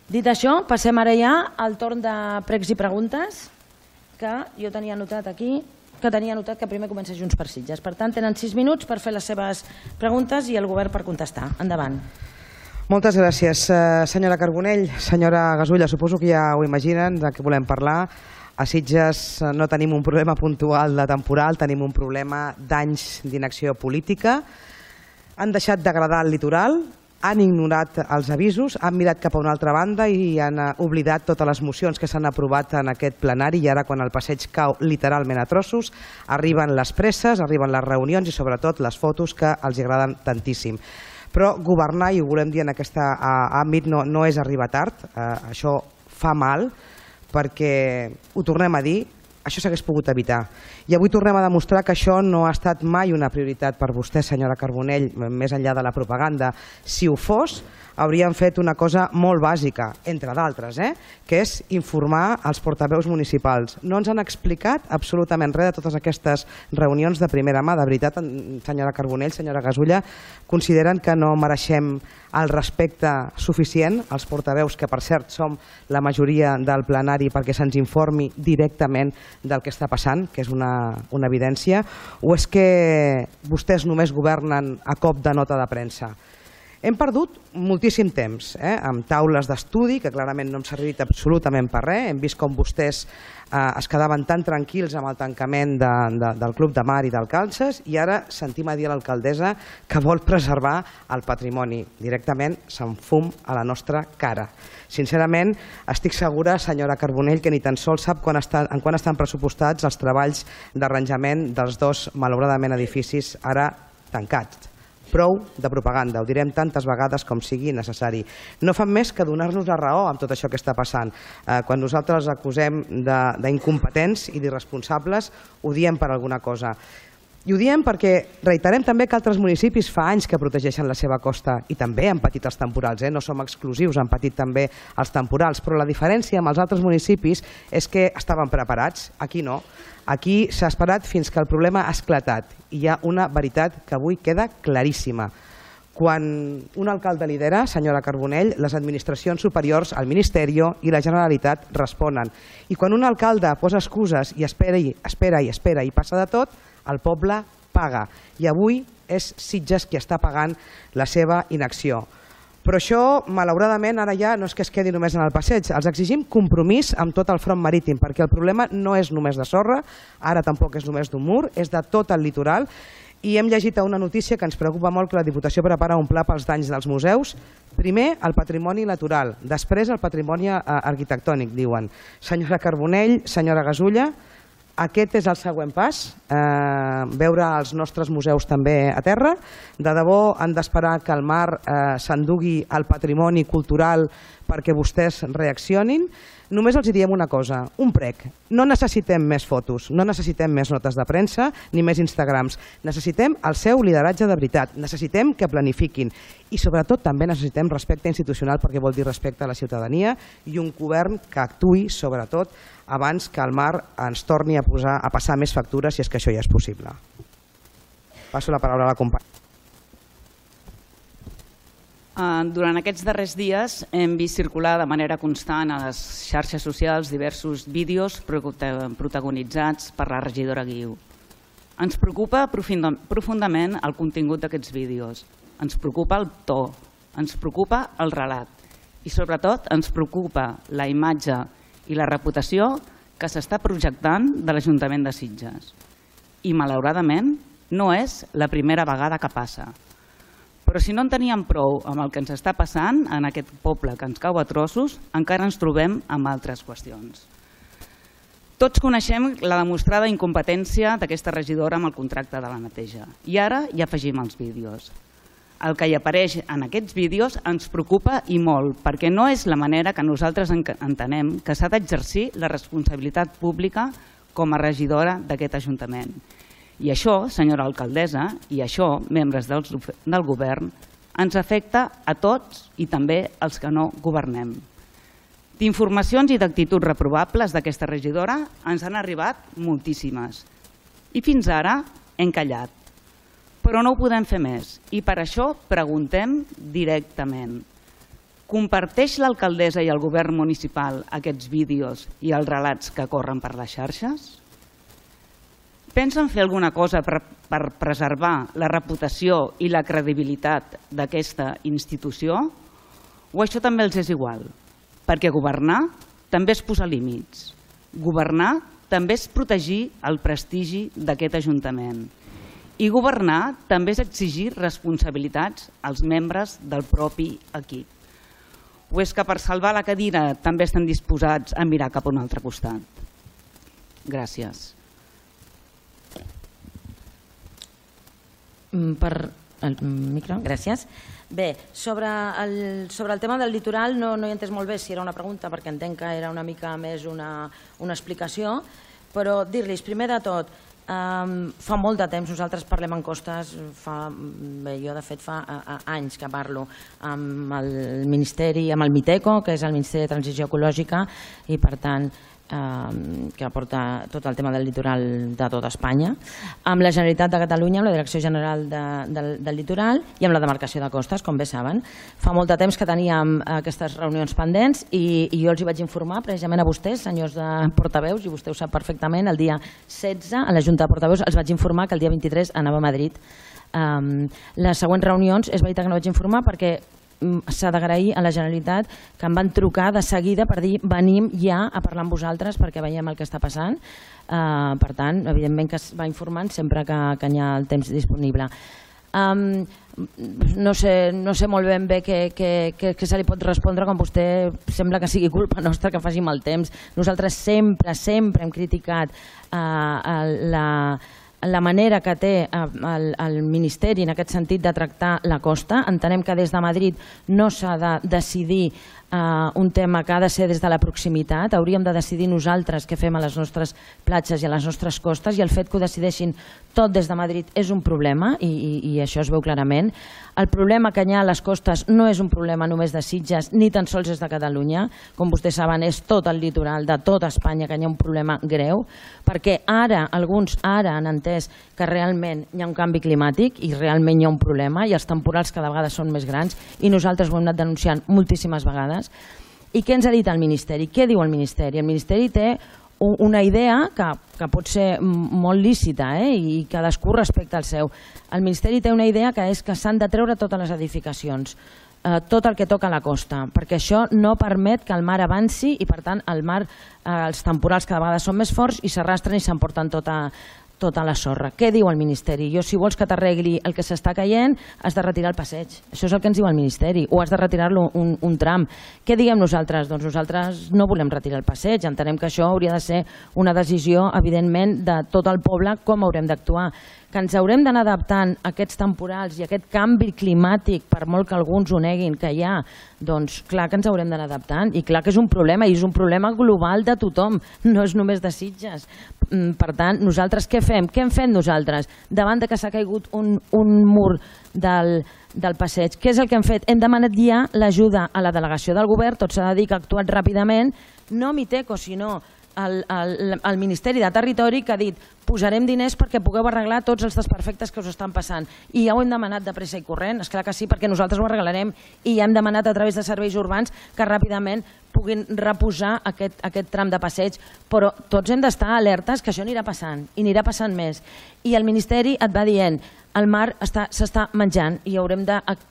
Dit això, passem ara ja al torn de pregs i preguntes, que jo tenia anotat aquí, que primer comença Junts per Sitges. Per tant, tenen 6 minuts per fer les seves preguntes i el govern per contestar. Endavant. Moltes gràcies, senyora Carbonell. Senyora Gasulla, suposo que ja ho imaginen de què volem parlar. A Sitges no tenim un problema puntual de temporal, tenim un problema d'anys d'inacció política. Han deixat d'agradar el litoral, han ignorat els avisos, han mirat cap a una altra banda i han oblidat totes les mocions que s'han aprovat en aquest plenari, i ara quan el passeig cau literalment a trossos arriben les presses, arriben les reunions i sobretot les fotos que els agraden tantíssim. Però governar, i ho volem dir en aquest àmbit, no és arribar tard, això fa mal, perquè ho tornem a dir, això s'hagués pogut evitar. I avui tornem a demostrar que això no ha estat mai una prioritat per vostè, senyora Carbonell, més enllà de la propaganda. Si ho fos, haurien fet una cosa molt bàsica, entre d'altres, que és informar els portaveus municipals. No ens han explicat absolutament res de totes aquestes reunions de primera mà. De veritat, senyora Carbonell, senyora Gasulla, consideren que no mereixem el respecte suficient als portaveus, que per cert som la majoria del plenari, perquè se'ns informi directament del que està passant, que és una evidència, o és que vostès només governen a cop de nota de premsa? Hem perdut moltíssim temps amb taules d'estudi que clarament no hem servit absolutament per res. Hem vist com vostès es quedaven tan tranquils amb el tancament del Club de Mar i del Calces, i ara sentim a dir a l'alcaldessa que vol preservar el patrimoni. Directament se'n fum a la nostra cara. Sincerament, estic segura, senyora Carbonell, que ni tan sols sap en quan estan pressupostats els treballs d'arranjament dels 2, malauradament, edificis ara tancats. Prou de propaganda, ho direm tantes vegades com sigui necessari. No fan més que donar-nos la raó amb tot això que està passant. Quan nosaltres acusem d'incompetents i d'irresponsables, ho diem per alguna cosa. I ho diem perquè reiterem també que altres municipis fa anys que protegeixen la seva costa i també han patit els temporals, no som exclusius, han patit també els temporals, però la diferència amb els altres municipis és que estaven preparats, aquí no. Aquí s'ha esperat fins que el problema ha esclatat, i hi ha una veritat que avui queda claríssima. Quan un alcalde lidera, senyora Carbonell, les administracions superiors, el Ministeri i la Generalitat responen. I quan un alcalde posa excuses i espera i passa de tot, el poble paga. I avui és Sitges qui està pagant la seva inacció. Però això, malauradament, ara ja no és que es quedi només en el passeig. Els exigim compromís amb tot el front marítim, perquè el problema no és només de sorra, ara tampoc és només d'un mur, és de tot el litoral. I hem llegit una notícia que ens preocupa molt, que la Diputació prepara un pla pels danys dels museus. Primer, el patrimoni natural, després el patrimoni arquitectònic, diuen. Senyora Carbonell, senyora Gasulla, aquest és el següent pas, veure els nostres museus també a terra. De debò han d'esperar que el mar s'endugui el patrimoni cultural perquè vostès reaccionin. Només els diem una cosa, un prec. No necessitem més fotos, no necessitem més notes de premsa ni més Instagrams. Necessitem el seu lideratge de veritat, necessitem que planifiquin i sobretot també necessitem respecte institucional, perquè vol dir respecte a la ciutadania, i un govern que actuï sobretot abans que el mar ens torni a passar més factures, si és que això ja és possible. Passo la paraula a la companya. Durant aquests darrers dies hem vist circular de manera constant a les xarxes socials diversos vídeos protagonitzats per la regidora Guiu. Ens preocupa profundament el contingut d'aquests vídeos, ens preocupa el to, ens preocupa el relat i sobretot ens preocupa la imatge i la reputació que s'està projectant de l'Ajuntament de Sitges. I malauradament no és la primera vegada que passa. Però si no en teníem prou amb el que ens està passant en aquest poble que ens cau a trossos, encara ens trobem amb altres qüestions. Tots coneixem la demostrada incompetència d'aquesta regidora amb el contracte de la neteja. I ara hi afegim els vídeos. El que hi apareix en aquests vídeos ens preocupa i molt, perquè no és la manera que nosaltres entenem que s'ha d'exercir la responsabilitat pública com a regidora d'aquest Ajuntament. I això, senyora alcaldessa, i això, membres del govern, ens afecta a tots i també als que no governem. D'informacions i d'actituds reprovables d'aquesta regidora ens han arribat moltíssimes. I fins ara hem callat. Però no ho podem fer més i per això preguntem directament. Comparteix l'alcaldessa i el govern municipal aquests vídeos i els relats que corren per les xarxes? Pensen fer alguna cosa per preservar la reputació i la credibilitat d'aquesta institució? O això també els és igual? Perquè governar també és posar límits. Governar també és protegir el prestigi d'aquest Ajuntament. I governar també és exigir responsabilitats als membres del propi equip. O és que per salvar la cadira també estan disposats a mirar cap a un altre costat? Gràcies. Per el micro, gràcies. Bé, sobre el tema del litoral no he entès molt bé si era una pregunta, perquè entenc que era una mica més una explicació, però dir-los, primer de tot, fa molt de temps nosaltres parlem en costes, jo de fet fa anys que parlo amb el Ministeri, amb el MITECO, que és el Ministeri de Transició Ecològica, i per tant que porta tot el tema del litoral de tota Espanya, amb la Generalitat de Catalunya, amb la Direcció General del Litoral i amb la demarcació de costes, com bé saben. Fa molt de temps que teníem aquestes reunions pendents i jo els hi vaig informar precisament a vostès, senyors de portaveus, i vostè ho sap perfectament, el dia 16 a la Junta de Portaveus els vaig informar que el dia 23 anava a Madrid. Les següents reunions, és veritat que no vaig informar perquè s'ha d'agrair a la Generalitat que em van trucar de seguida per dir venim ja a parlar amb vosaltres perquè veiem el que està passant. Per tant, evidentment que es va informant sempre que hi ha el temps disponible. No sé molt ben bé què se li pot respondre quan vostè sembla que sigui culpa nostra que faci mal temps. Nosaltres sempre hem criticat la manera que té el Ministeri en aquest sentit de tractar la costa. Entenem que des de Madrid no s'ha de decidir un tema que ha de ser des de la proximitat. Hauríem de decidir nosaltres què fem a les nostres platges i a les nostres costes, i el fet que ho decideixin tot des de Madrid és un problema i això es veu clarament. El problema que hi ha a les costes no és un problema només de Sitges ni tan sols és de Catalunya. Com vostès saben, és tot el litoral de tota Espanya que hi ha un problema greu, perquè alguns han entès que realment hi ha un canvi climàtic i realment hi ha un problema i els temporals cada vegada són més grans i nosaltres ho hem anat denunciant moltíssimes vegades. I què ens ha dit el Ministeri? Què diu el Ministeri? El Ministeri té una idea que pot ser molt lícita i cadascú respecta el seu. El Ministeri té una idea que és que s'han de treure totes les edificacions, tot el que toca a la costa, perquè això no permet que el mar avanci i per tant el mar, els temporals cada vegada són més forts i s'arrastren i s'emporten tota la sorra. Què diu el Ministeri? Si vols que t'arregli el que s'està caient, has de retirar el passeig. Això és el que ens diu el Ministeri, o has de retirar-lo un tram. Què diguem nosaltres? Doncs nosaltres no volem retirar el passeig, entenem que això hauria de ser una decisió, evidentment, de tot el poble, com haurem d'actuar. Que ens haurem d'anar adaptant a aquests temporals i a aquest canvi climàtic, per molt que alguns ho neguin que hi ha, doncs clar que ens haurem d'anar adaptant i clar que és un problema i és un problema global de tothom, no és només de Sitges. Per tant, nosaltres què fem? Què hem fet nosaltres davant que s'ha caigut un mur del passeig? Què és el que hem fet? Hem demanat ja l'ajuda a la delegació del govern, tot s'ha de dir que ha actuat ràpidament, no MITECO, sinó el Ministeri de Territori, que ha dit posarem diners perquè pugueu arreglar tots els desperfectes que us estan passant. I ja ho hem demanat de pressa i corrent, esclar que sí, perquè nosaltres ho arreglarem, i ja hem demanat a través de serveis urbans que ràpidament puguin reposar aquest tram de passeig, però tots hem d'estar alertes que això anirà passant, i anirà passant més. I el Ministeri et va dient el mar s'està menjant i haurem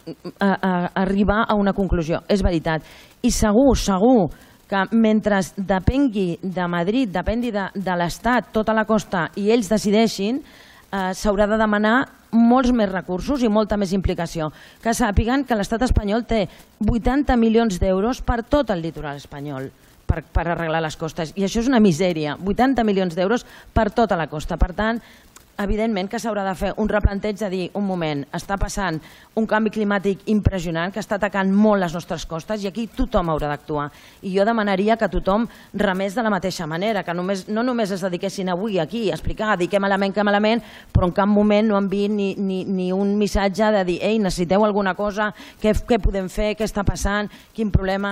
d'arribar a una conclusió. És veritat. I segur que mentre depengui de Madrid, depengui de l'Estat, tota la costa, i ells decideixin, s'haurà de demanar molts més recursos i molta més implicació. Que sàpiguen que l'Estat espanyol té 80 milions d'euros per tot el litoral espanyol per arreglar les costes, i això és una misèria, 80 milions d'euros per tota la costa. Per tant, evidentment que s'haurà de fer un replanteig de dir, un moment, està passant un canvi climàtic impressionant que està atacant molt les nostres costes i aquí tothom haurà d'actuar. I jo demanaria que tothom remés de la mateixa manera, que no només es dediquessin avui aquí a explicar, dir què malament, però en cap moment no enviïn ni un missatge de dir, ei, necessiteu alguna cosa, què podem fer, què està passant, quin problema.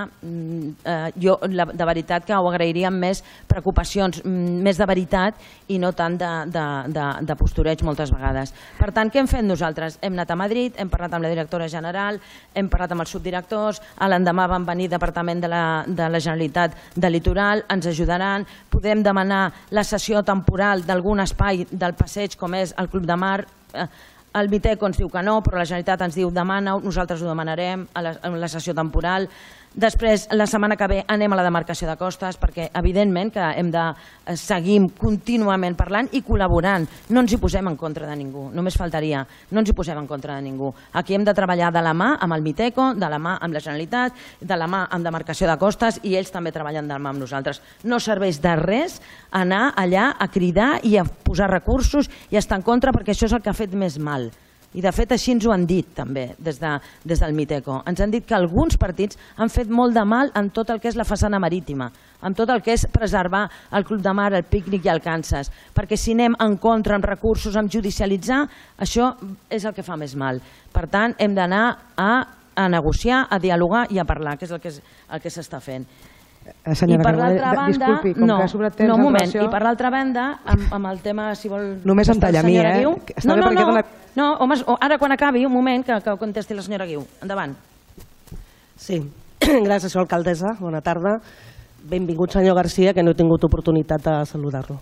Jo, de veritat, que ho agrairia amb més preocupacions, més de veritat i no tant de de postureig moltes vegades. Per tant, què hem fet nosaltres? Hem anat a Madrid, hem parlat amb la directora general, hem parlat amb els subdirectors, l'endemà van venir Departament de la Generalitat de Litoral, ens ajudaran, podem demanar la cessió temporal d'algun espai del passeig com és el Club de Mar. El Miteco ens diu que no, però la Generalitat ens diu demana-ho, nosaltres ho demanarem en la sessió temporal. Després, la setmana que ve anem a la demarcació de costes perquè evidentment que hem de seguir contínuament parlant i col·laborant. No ens hi posem en contra de ningú, només faltaria, no ens hi posem en contra de ningú. Aquí hem de treballar de la mà amb el Miteco, de la mà amb la Generalitat, de la mà amb demarcació de costes i ells també treballen de la mà amb nosaltres. No serveix de res anar allà a cridar i a posar recursos i estar en contra perquè això és el que ha fet més mal. I de fet així ens ho han dit també des del Miteco. Ens han dit que alguns partits han fet molt de mal en tot el que és la façana marítima, en tot el que és preservar el Club de Mar, el pícnic i el Kansas, perquè si anem en contra amb recursos, amb judicialitzar, això és el que fa més mal. Per tant, hem d'anar a negociar, a dialogar i a parlar, que és el que s'està fent. Senyora Carbonell, disculpi, com que ha sobrat temps en relació... I per l'altra banda, amb el tema, si vol... Només em talla a mi, No, home, ara quan acabi, un moment, que contesti la senyora Guiu. Endavant. Sí, gràcies, senyora alcaldessa. Bona tarda. Benvingut, senyor Garcia, que no he tingut oportunitat de saludar-lo.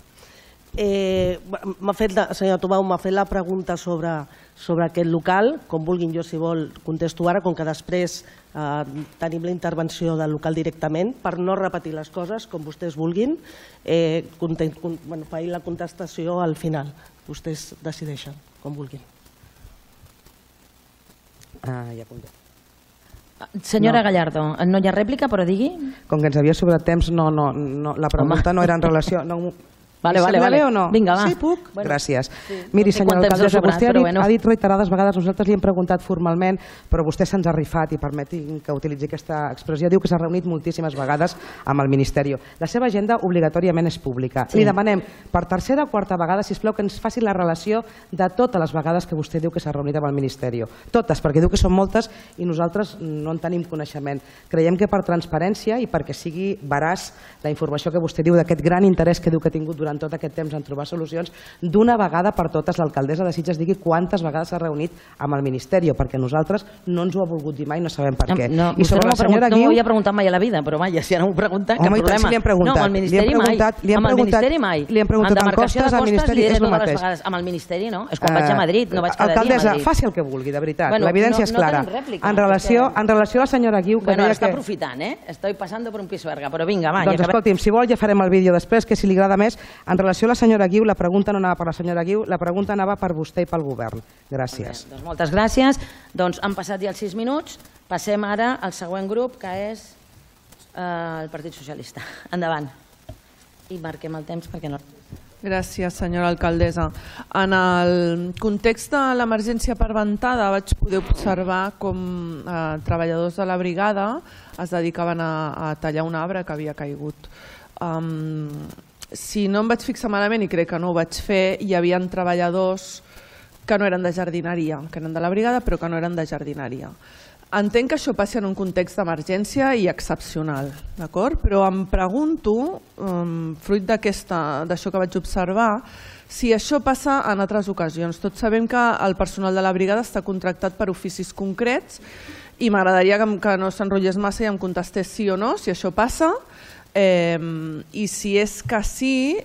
Senyor Tomau, m'ha fet la pregunta sobre aquest local. Com vulguin, jo si vol contesto ara, com que després tenim la intervenció del local directament, per no repetir les coses, com vostès vulguin, faig la contestació al final. Vostès decideixen, com vulguin. Senyora Gallardo, no hi ha rèplica, però digui. Com que ens havia sobrat temps, la pregunta no era en relació... Vale. O no? Vinga, va. Sí, puc? Gràcies. Miri, senyora alcaldessa, vostè ha dit reiterades vegades, nosaltres li hem preguntat formalment, però vostè se'ns ha rifat, i permeti que utilitzi aquesta expressió, diu que s'ha reunit moltíssimes vegades amb el Ministeri. La seva agenda obligatòriament és pública. Li demanem per tercera o quarta vegada, sisplau, que ens faci la relació de totes les vegades que vostè diu que s'ha reunit amb el Ministeri. Totes, perquè diu que són moltes i nosaltres no en tenim coneixement. Creiem que per transparència i perquè sigui veraç la informació que vostè diu d'aquest gran interès que diu que ha tingut durant tot aquest temps en trobar solucions, d'una vegada per totes l'alcaldessa de Sitges digui quantes vegades s'ha reunit amb el Ministeri, perquè nosaltres no ens ho ha volgut dir mai, no sabem per què. I sobre la senyora Guiu... No m'ho havia preguntat mai a la vida, però vaja, si ara m'ho pregunta, cap problema. Home, i tant, si li hem preguntat. No, amb el Ministeri mai. Li hem preguntat en costes, al Ministeri és el mateix. Amb el Ministeri no, és quan vaig a Madrid, no vaig cada dia a Madrid. Alcaldessa, faci el que vulgui, de veritat, l'evidència és clara. En relació a la senyora Guiu... Bueno, està aprofitant, Estoy pasando por un pisuerga, però vinga, va. Doncs escolti'm, si vol ja farem el vídeo després, que si li agrada més. En relació a la senyora Guiu, la pregunta no anava per la senyora Guiu, la pregunta anava per vostè i pel govern. Gràcies. Doncs moltes gràcies. Doncs han passat ja els 6 minuts. Passem ara al següent grup, que és el Partit Socialista. Endavant. I marquem el temps perquè no... Gràcies, senyora alcaldessa. En el context de l'emergència per ventada vaig poder observar com treballadors de la brigada es dedicaven a tallar un arbre que havia caigut. Si no em vaig fixar malament, i crec que no ho vaig fer, hi havia treballadors que no eren de jardineria, que eren de la brigada però que no eren de jardineria. Entenc que això passi en un context d'emergència i excepcional, d'acord? Però em pregunto, fruit d'això que vaig observar, si això passa en altres ocasions. Tots sabem que el personal de la brigada està contractat per oficis concrets i m'agradaria que no s'enrotllés massa i em contestés sí o no, si això passa, i si és que sí,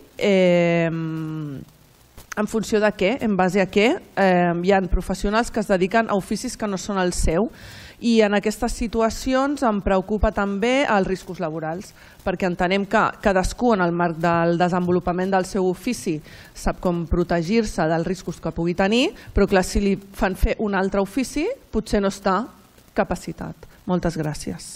en funció de què, en base a què. Hi ha professionals que es dediquen a oficis que no són el seu i en aquestes situacions em preocupa també els riscos laborals, perquè entenem que cadascú en el marc del desenvolupament del seu ofici sap com protegir-se dels riscos que pugui tenir, però clar, si li fan fer un altre ofici potser no està capacitat. Moltes gràcies.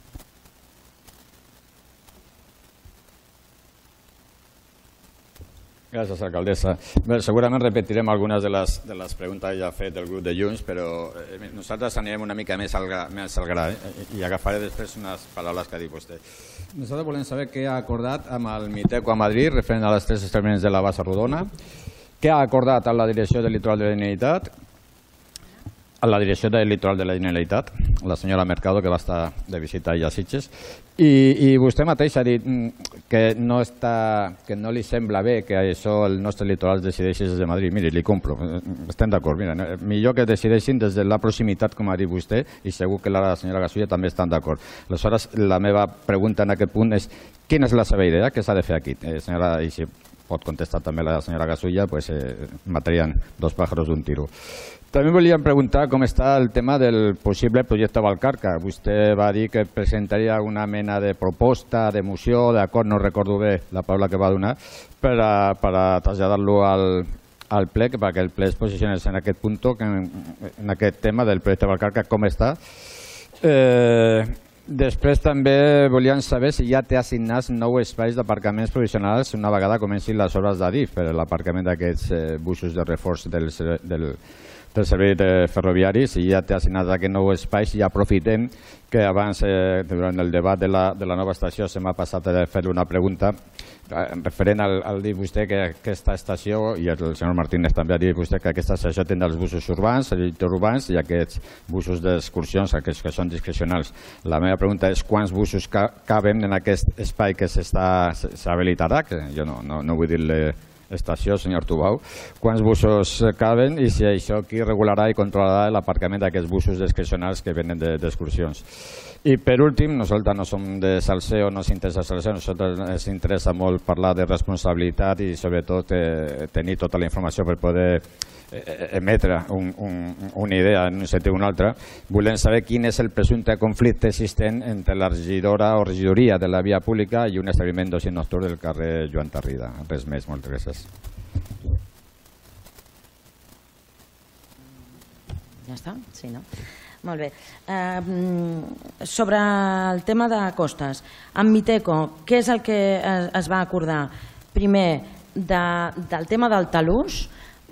Gràcies, alcaldessa. Segurament repetirem algunes de les preguntes que ja ha fet el grup de Junts, però nosaltres anirem una mica més al gra i agafaré després unes paraules que ha dit vostè. Nosaltres volem saber què ha acordat amb el Miteco a Madrid referent a les 3 establiments de la bassa rodona, què ha acordat amb la Direcció del Litoral de la Generalitat, a la direcció del litoral de la Generalitat, la senyora Mercado, que va estar de visita a Sitges, i vostè mateix ha dit que no li sembla bé que això el nostre litoral es decideixi des de Madrid. Miri, li compro, estem d'acord. Millor que decideixin des de la proximitat, com ha dit vostè, i segur que la senyora Gasulla també estan d'acord. Aleshores, la meva pregunta en aquest punt és quina és la seva idea, què s'ha de fer aquí? Senyora, i si pot contestar també la senyora Gasulla, pues matarien dos pájaros d'un tiro. També volíem preguntar com està el tema del possible projecte Vallcarca. Vostè va dir que presentaria una mena de proposta, de moció, d'acord, no recordo bé la paraula que va donar, per a traslladar-lo al ple, perquè el ple es posicionés en aquest punt, en aquest tema del projecte Vallcarca, com està. Després també volíem saber si ja té assignats 9 espais d'aparcaments provisionals una vegada comencin les obres d'Adif per l'aparcament d'aquests busos de reforç del servei ferroviari. Si ja té assignats aquests 9 espais, ja aprofitem que abans, durant el debat de la nova estació, se m'ha passat a fer una pregunta referent al dir vostè que aquesta estació, i el senyor Martínez també ha dit vostè que aquesta estació tindrà els busos urbans, els interurbans i aquests busos d'excursions, aquests que són discrecionals. La meva pregunta és quants busos caben en aquest espai que s'habilitarà, que jo no vull dir-li estació, senyor Tubau, quants busos caben i si això qui regularà i controlarà l'aparcament d'aquests busos discrecionals que venen d'excursions. I per últim, nosaltres no som de salseo, no s'interessa salseo, nosaltres ens interessa molt parlar de responsabilitat i sobretot tenir tota la informació per poder emetre una idea en un sentit o un altre. Volem saber quin és el presumpte conflicte existent entre la regidora o regidoria de la via pública i un establiment d'oci nocturn del carrer Joan Tarrida. Res més, moltes gràcies. Ja està? Sí, no? Molt bé. Sobre el tema de costes, amb Miteco, què és el que es va acordar? Primer, del tema del talús,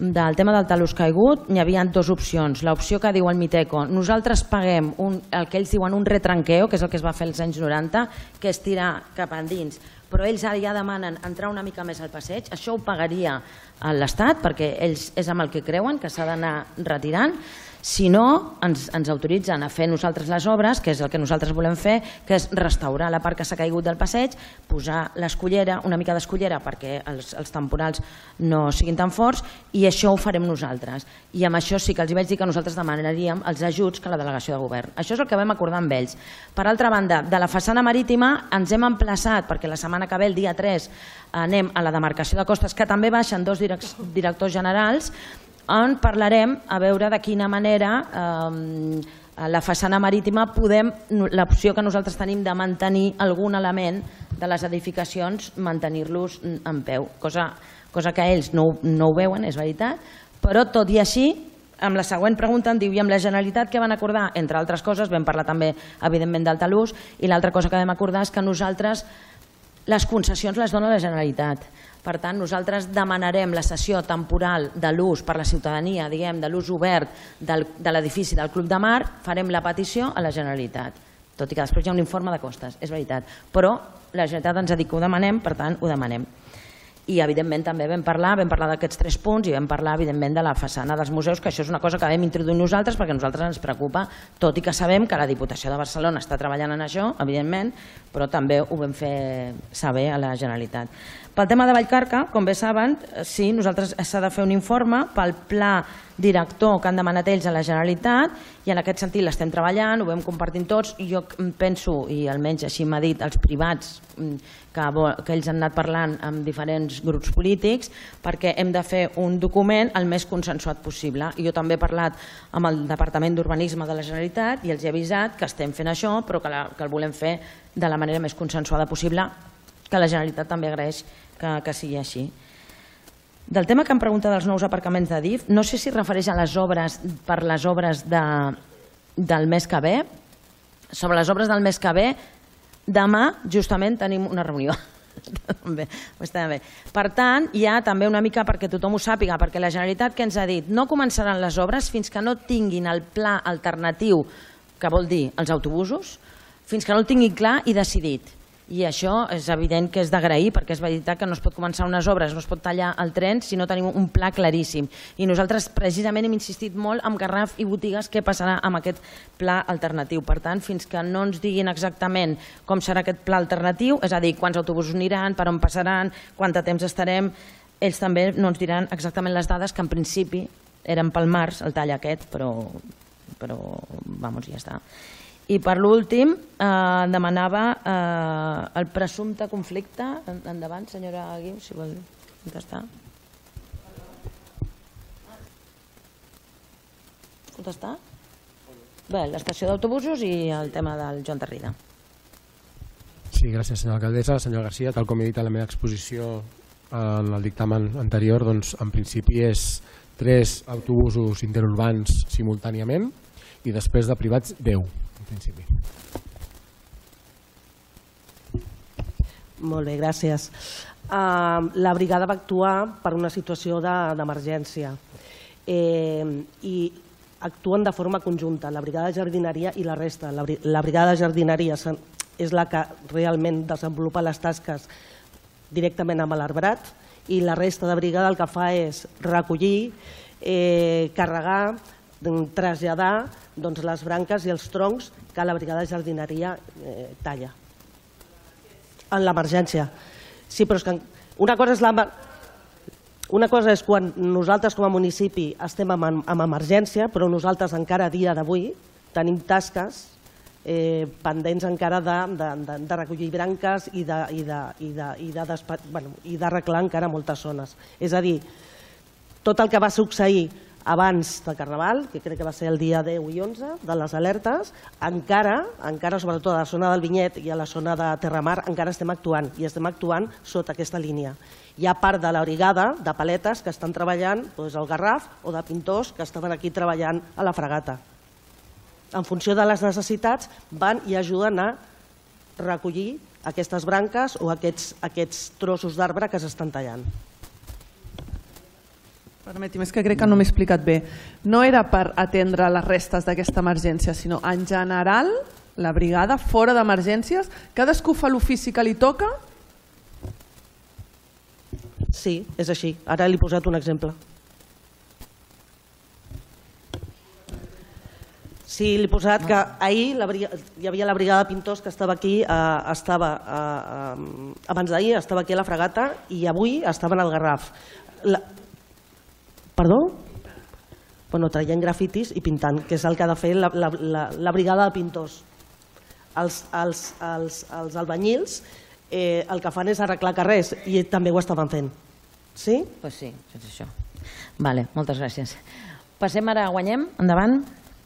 caigut, hi havia dues opcions. L'opció que diu el Miteco, nosaltres paguem el que ells diuen un retranqueo, que és el que es va fer als anys 90, que és tirar cap endins, però ells ara ja demanen entrar una mica més al passeig. Això ho pagaria l'Estat, perquè ells és amb el que creuen que s'ha d'anar retirant. Si no, ens autoritzen a fer nosaltres les obres, que és el que nosaltres volem fer, que és restaurar la part que s'ha caigut del passeig, posar l'escollera, una mica d'escollera perquè els temporals no siguin tan forts, i això ho farem nosaltres. I amb això sí que els vaig dir que nosaltres demanaríem els ajuts que la delegació de govern. Això és el que vam acordar amb ells. Per altra banda, de la façana marítima ens hem emplaçat, perquè la setmana que ve, el dia 3, anem a la demarcació de costes, que també baixen 2 directors generals, on parlarem a veure de quina manera la façana marítima podem, l'opció que nosaltres tenim de mantenir algun element de les edificacions, mantenir-los en peu, cosa que ells no ho veuen, és veritat, però tot i així, amb la següent pregunta em diu, i amb la Generalitat què van acordar? Entre altres coses, vam parlar també evidentment del talús, i l'altra cosa que vam acordar és que nosaltres les concessions les dona la Generalitat. Per tant, nosaltres demanarem la cessió temporal de l'ús per la ciutadania, diguem, de l'ús obert de l'edifici del Club de Mar, farem la petició a la Generalitat, tot i que després hi ha un informe de costes, és veritat, però la Generalitat ens ha dit que ho demanem, per tant, ho demanem. I, evidentment, també vam parlar d'aquests 3 punts i vam parlar, evidentment, de la façana dels museus, que això és una cosa que vam introduir nosaltres perquè a nosaltres ens preocupa, tot i que sabem que la Diputació de Barcelona està treballant en això, evidentment, però també ho vam fer saber a la Generalitat. Pel tema de Vallcarca, com bé saben, sí, nosaltres s'ha de fer un informe pel pla director que han demanat ells a la Generalitat i en aquest sentit l'estem treballant, ho vam compartint tots i jo penso, i almenys així m'ha dit els privats que ells han anat parlant amb diferents grups polítics, perquè hem de fer un document el més consensuat possible. I jo també he parlat amb el Departament d'Urbanisme de la Generalitat i els he avisat que estem fent això, però que el volem fer de la manera més consensuada possible, que la Generalitat també agraeix que sigui així. Del tema que em pregunta dels nous aparcaments d'Adif, no sé si refereix a les obres per les obres del mes que ve. Sobre les obres del mes que ve, demà justament tenim una reunió. Per tant, hi ha també una mica perquè tothom ho sàpiga, perquè la Generalitat que ens ha dit no començaran les obres fins que no tinguin el pla alternatiu, que vol dir els autobusos, fins que no el tinguin clar i decidit. I això és evident que és d'agrair, perquè és veritat que no es pot començar unes obres, no es pot tallar el tren si no tenim un pla claríssim. I nosaltres precisament hem insistit molt amb Garraf i botigues què passarà amb aquest pla alternatiu. Per tant, fins que no ens diguin exactament com serà aquest pla alternatiu, és a dir, quants autobusos aniran, per on passaran, quant de temps estarem, ells també no ens diran exactament les dades que en principi eren pel març, el tall aquest, però vamos, ja està. I per l'últim, demanava el presumpte conflicte. Endavant, senyora Guiu, si vol contestar. Contestar? Bé, l'estació d'autobusos i el tema del Joan Tarrida. Sí, gràcies, senyora alcaldessa. Senyor Garcia, tal com he dit a la meva exposició en el dictamen anterior, doncs en principi és 3 autobusos interurbans simultàniament i després de privats 10, en principi. Molt bé, gràcies. La brigada va actuar per una situació d'emergència i actuen de forma conjunta, la brigada de jardineria i la resta. La brigada de jardineria és la que realment desenvolupa les tasques directament amb l'arbrat i la resta de brigada el que fa és recollir, carregar, traslladar les branques i els troncs que la brigada de jardineria talla. En l'emergència. Sí, però és que una cosa és quan nosaltres com a municipi estem en emergència, però nosaltres encara a dia d'avui tenim tasques pendents encara de recollir branques i d'arreglar encara moltes zones. És a dir, tot el que va succeir abans del Carnaval, que crec que va ser el dia 10 i 11 de les alertes, encara, sobretot a la zona del Vinyet i a la zona de Terramar, encara estem actuant i estem actuant sota aquesta línia. Hi ha part de la brigada de paletes que estan treballant al Garraf o de pintors que estaven aquí treballant a la Fragata. En funció de les necessitats van i ajuden a recollir aquestes branques o aquests trossos d'arbre que s'estan tallant. Permeti'm, és que crec que no m'he explicat bé. No era per atendre les restes d'aquesta emergència, sinó en general la brigada, fora d'emergències, cadascú fa l'ofici que li toca? Sí, és així. Ara li he posat un exemple. Sí, li he posat que ahir hi havia la brigada de pintors que estava aquí, abans d'ahir estava aquí a la Fragata i avui estaven al Garraf. Perdó? Bueno, traient grafitis i pintant, que és el que ha de fer la brigada de pintors. Els albanyils el que fan és arreglar carrers i també ho estaven fent. Sí? Doncs sí, és això. Vale, moltes gràcies. Passem ara a Guanyem, endavant.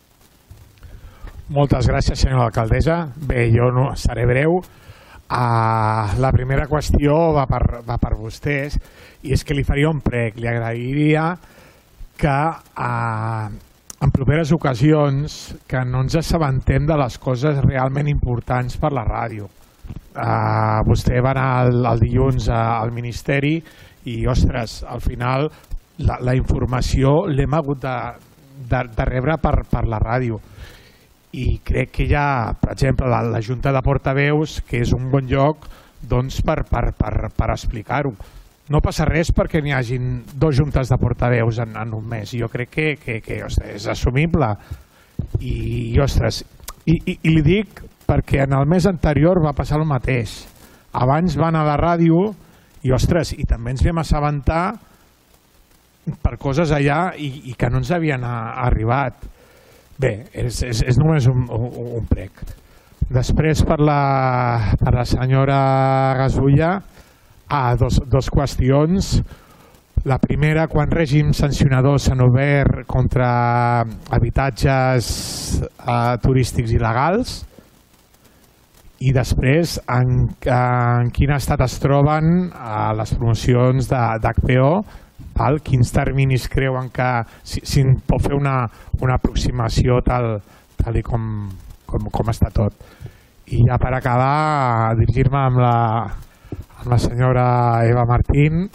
Moltes gràcies, senyora alcaldessa. Bé, jo no seré breu. La primera qüestió va per vostès i és que li faria un prec. Li agrairia que en properes ocasions que no ens assabentem de les coses realment importants per la ràdio. Vostè va anar el dilluns al Ministeri i, ostres, al final la informació l'hem hagut de rebre per la ràdio. I crec que hi ha, per exemple, la Junta de Portaveus, que és un bon lloc per explicar-ho. No passa res perquè n'hi hagin 2 juntes de portaveus en un mes. Jo crec que ostres, és assumible. I li dic perquè en el mes anterior va passar el mateix. Abans van a la ràdio i, ostres, i també ens vam assabentar per coses allà i que no ens havien arribat. Bé, és només un prec. Després, per la senyora Gasulla, dos qüestions. La primera, quan règims sancionadors s'han obert contra habitatges turístics il·legals, i després en quin estat es troben les promocions d'HPO, quins terminis creuen que si pot fer una aproximació tal com està tot. I ja per acabar, dirigir-me amb la senyora Eva Martín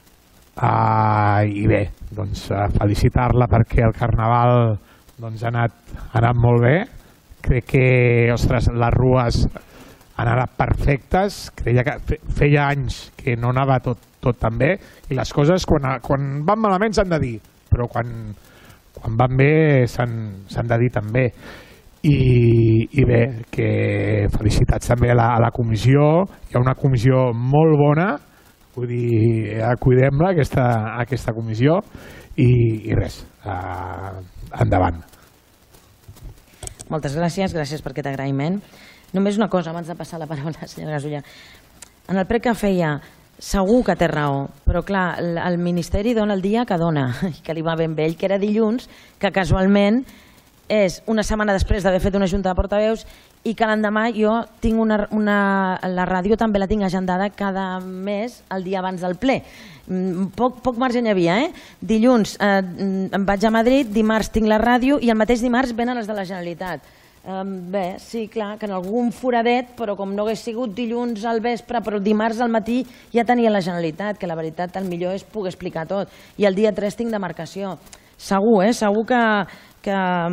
i bé, felicitar-la perquè el Carnaval ha anat molt bé. Crec que, ostres, les rues anat perfectes, creia que feia anys que no anava tot tan bé, i les coses quan van malament s'han de dir, però quan van bé s'han de dir també. I bé, que felicitats també a la comissió, hi ha una comissió molt bona, vull dir, cuidem-la aquesta comissió, i res, endavant. Moltes gràcies per aquest agraïment. Només una cosa, abans de passar la paraula, senyora Gasulla. En el prec que feia, segur que té raó, però clar, el Ministeri dona el dia que dona, i que li va ben bé ell, que era dilluns, que casualment és una setmana després d'haver fet una junta de portaveus i que l'endemà jo tinc la ràdio també la tinc agendada cada mes el dia abans del ple. Poc marge n'hi havia, Dilluns em vaig a Madrid, dimarts tinc la ràdio i el mateix dimarts venen les de la Generalitat. Bé, sí, clar, que en algun foradet, però com no hagués sigut dilluns al vespre, però dimarts al matí ja tenia la Generalitat, que la veritat el millor és poder explicar tot. I el dia 3 tinc demarcació. Segur, segur que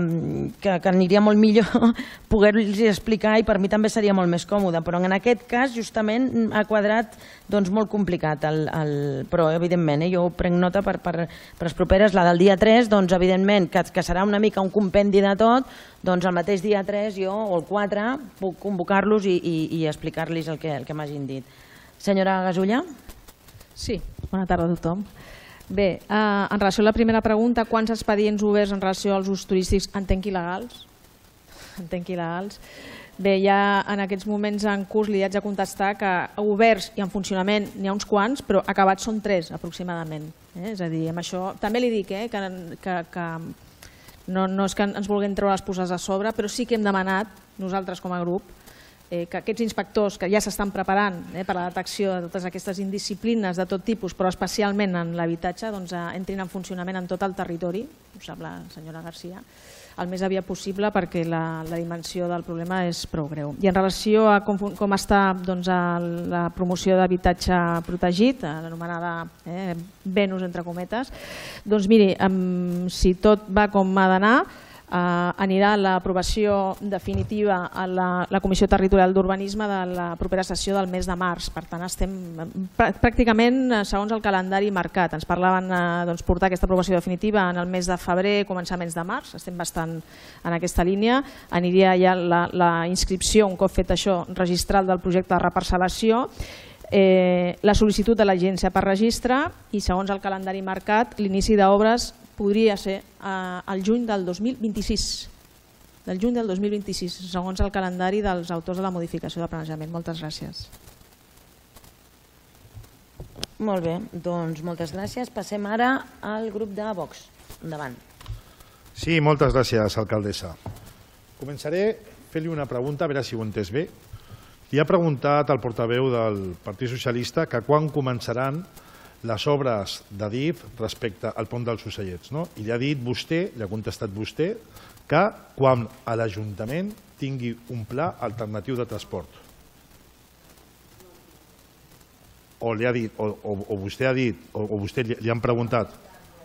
aniria molt millor poder-los explicar i per mi també seria molt més còmode, però en aquest cas justament ha quadrat molt complicat, però evidentment jo prenc nota per les properes, la del dia 3, evidentment que serà una mica un compendi de tot, doncs el mateix dia 3 jo o el 4 puc convocar-los i explicar-los el que m'hagin dit. Senyora Gasulla? Sí, bona tarda a tothom. Bé, en relació a la primera pregunta, quants expedients oberts en relació als usos turístics entenc il·legals? Entenc il·legals. Bé, ja en aquests moments en curs li haig de contestar que oberts i en funcionament n'hi ha uns quants, però acabats són 3 aproximadament. És a dir, amb això també li dic que no és que ens vulguem treure les puces a sobre, però sí que hem demanat, nosaltres com a grup, que aquests inspectors que ja s'estan preparant per a la detecció de totes aquestes indisciplines de tot tipus, però especialment en l'habitatge, entrin en funcionament en tot el territori, ho sap la senyora Garcia, el més aviat possible perquè la dimensió del problema és prou greu. I en relació a com està la promoció d'habitatge protegit, l'anomenada Venus, entre cometes, doncs miri, si tot va com ha d'anar, anirà l'aprovació definitiva a la Comissió Territorial d'Urbanisme de la propera sessió del mes de març. Per tant, estem pràcticament segons el calendari marcat. Ens parlaven portar aquesta aprovació definitiva en el mes de febrer, començaments de març. Estem bastant en aquesta línia. Aniria ja la inscripció, un cop fet això, registral del projecte de reparcel·lació, la sol·licitud de l'agència per registre i, segons el calendari marcat, l'inici d'obres podria ser al juny del 2026. Del juny del 2026, segons el calendari dels autors de la modificació de planejament. Moltes gràcies. Molt bé, doncs moltes gràcies. Passem ara al grup de Vox. Endavant. Sí, moltes gràcies, alcaldessa. Començaré fent-li una pregunta, a veure si ho he entès bé. Li ha preguntat al portaveu del Partit Socialista que quan començaran les obres de DIF respecte al pont dels Ocellets. I li ha dit vostè, li ha contestat vostè, que quan a l'Ajuntament tingui un pla alternatiu de transport. O vostè ha dit, o vostè li han preguntat,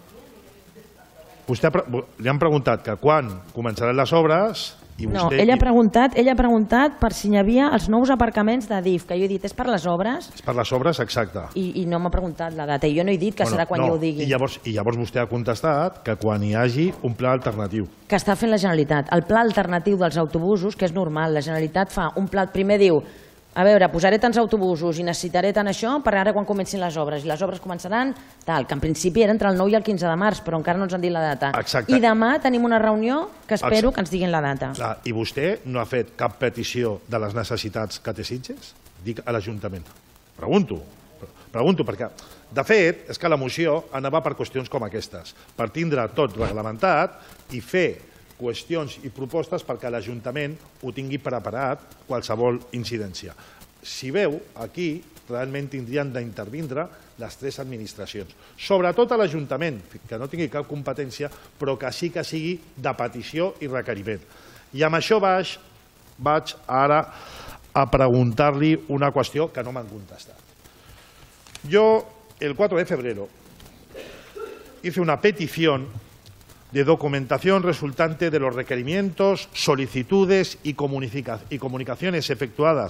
li han preguntat que quan començaran les obres. No, ella ha preguntat per si hi havia els nous aparcaments de DIF, que jo he dit, és per les obres? És per les obres, exacte. I no m'ha preguntat la data, i jo no he dit que serà quan jo ho digui. I llavors vostè ha contestat que quan hi hagi un pla alternatiu. Que està fent la Generalitat. El pla alternatiu dels autobusos, que és normal, la Generalitat fa un pla, primer diu, a veure, posaré tants autobusos i necessitaré tant això per ara quan comencin les obres. I les obres començaran, que en principi era entre el 9 i el 15 de març, però encara no ens han dit la data. Exacte. I demà tenim una reunió que espero que ens diguin la data. I vostè no ha fet cap petició de les necessitats que té Sitges? Dic a l'Ajuntament. Pregunto perquè, de fet, és que la moció anava per qüestions com aquestes, per tindre tot reglamentat i fer qüestions i propostes perquè l'Ajuntament ho tingui preparat qualsevol incidència. Si veu, aquí realment tindrien d'intervindre les 3 administracions. Sobretot a l'Ajuntament, que no tingui cap competència, però que sí que sigui de petició i requeriment. I amb això vaig ara a preguntar-li una qüestió que no m'han contestat. Yo, el 4 de febrero, hice una petición de documentación resultante de los requerimientos, solicitudes y comunicaciones efectuadas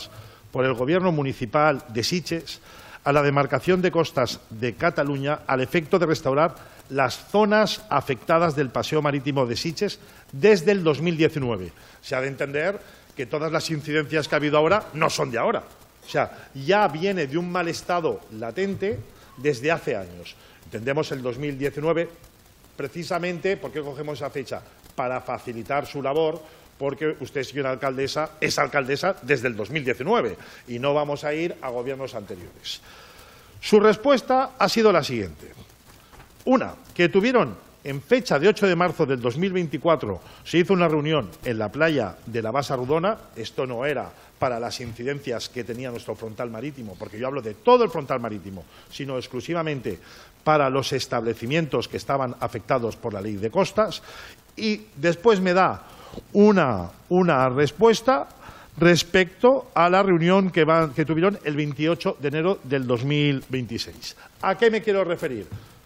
por el Gobierno Municipal de Sitges a la demarcación de costas de Cataluña al efecto de restaurar las zonas afectadas del paseo marítimo de Sitges desde el 2019. Se ha de entender que todas las incidencias que ha habido ahora no son de ahora. O sea, ya viene de un mal estado latente desde hace años. Entendemos el 2019 precisamente, ¿por qué cogemos esa fecha? Para facilitar su labor, porque usted, señora alcaldesa, es alcaldesa desde el 2019 y no vamos a ir a gobiernos anteriores. Su respuesta ha sido la siguiente. Una, que tuvieron en fecha de 8 de marzo del 2024, se hizo una reunión en la playa de la Basa Rodona. Esto no era para las incidencias que tenía nuestro frontal marítimo, porque yo hablo de todo el frontal marítimo, sino exclusivamente para los establecimientos que estaban afectados por la ley de costas. Y después me da una respuesta respecto a la reunión que tuvieron el 28 de enero del 2026. ¿A qué me quiero referir?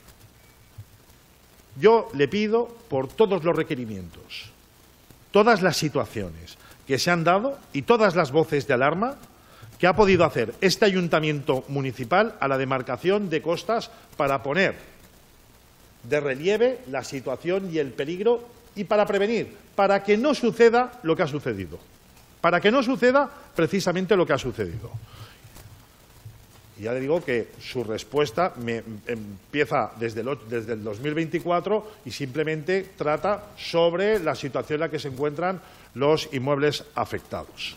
Yo le pido por todos los requerimientos, todas las situaciones que se han dado y todas las voces de alarma que ha podido hacer este ayuntamiento municipal a la demarcación de costas para poner de relieve la situación y el peligro y para prevenir, para que no suceda lo que ha sucedido, para que no suceda precisamente lo que ha sucedido. Y ya le digo que su respuesta empieza desde el 2024 y simplemente trata sobre la situación en la que se encuentran los inmuebles afectados.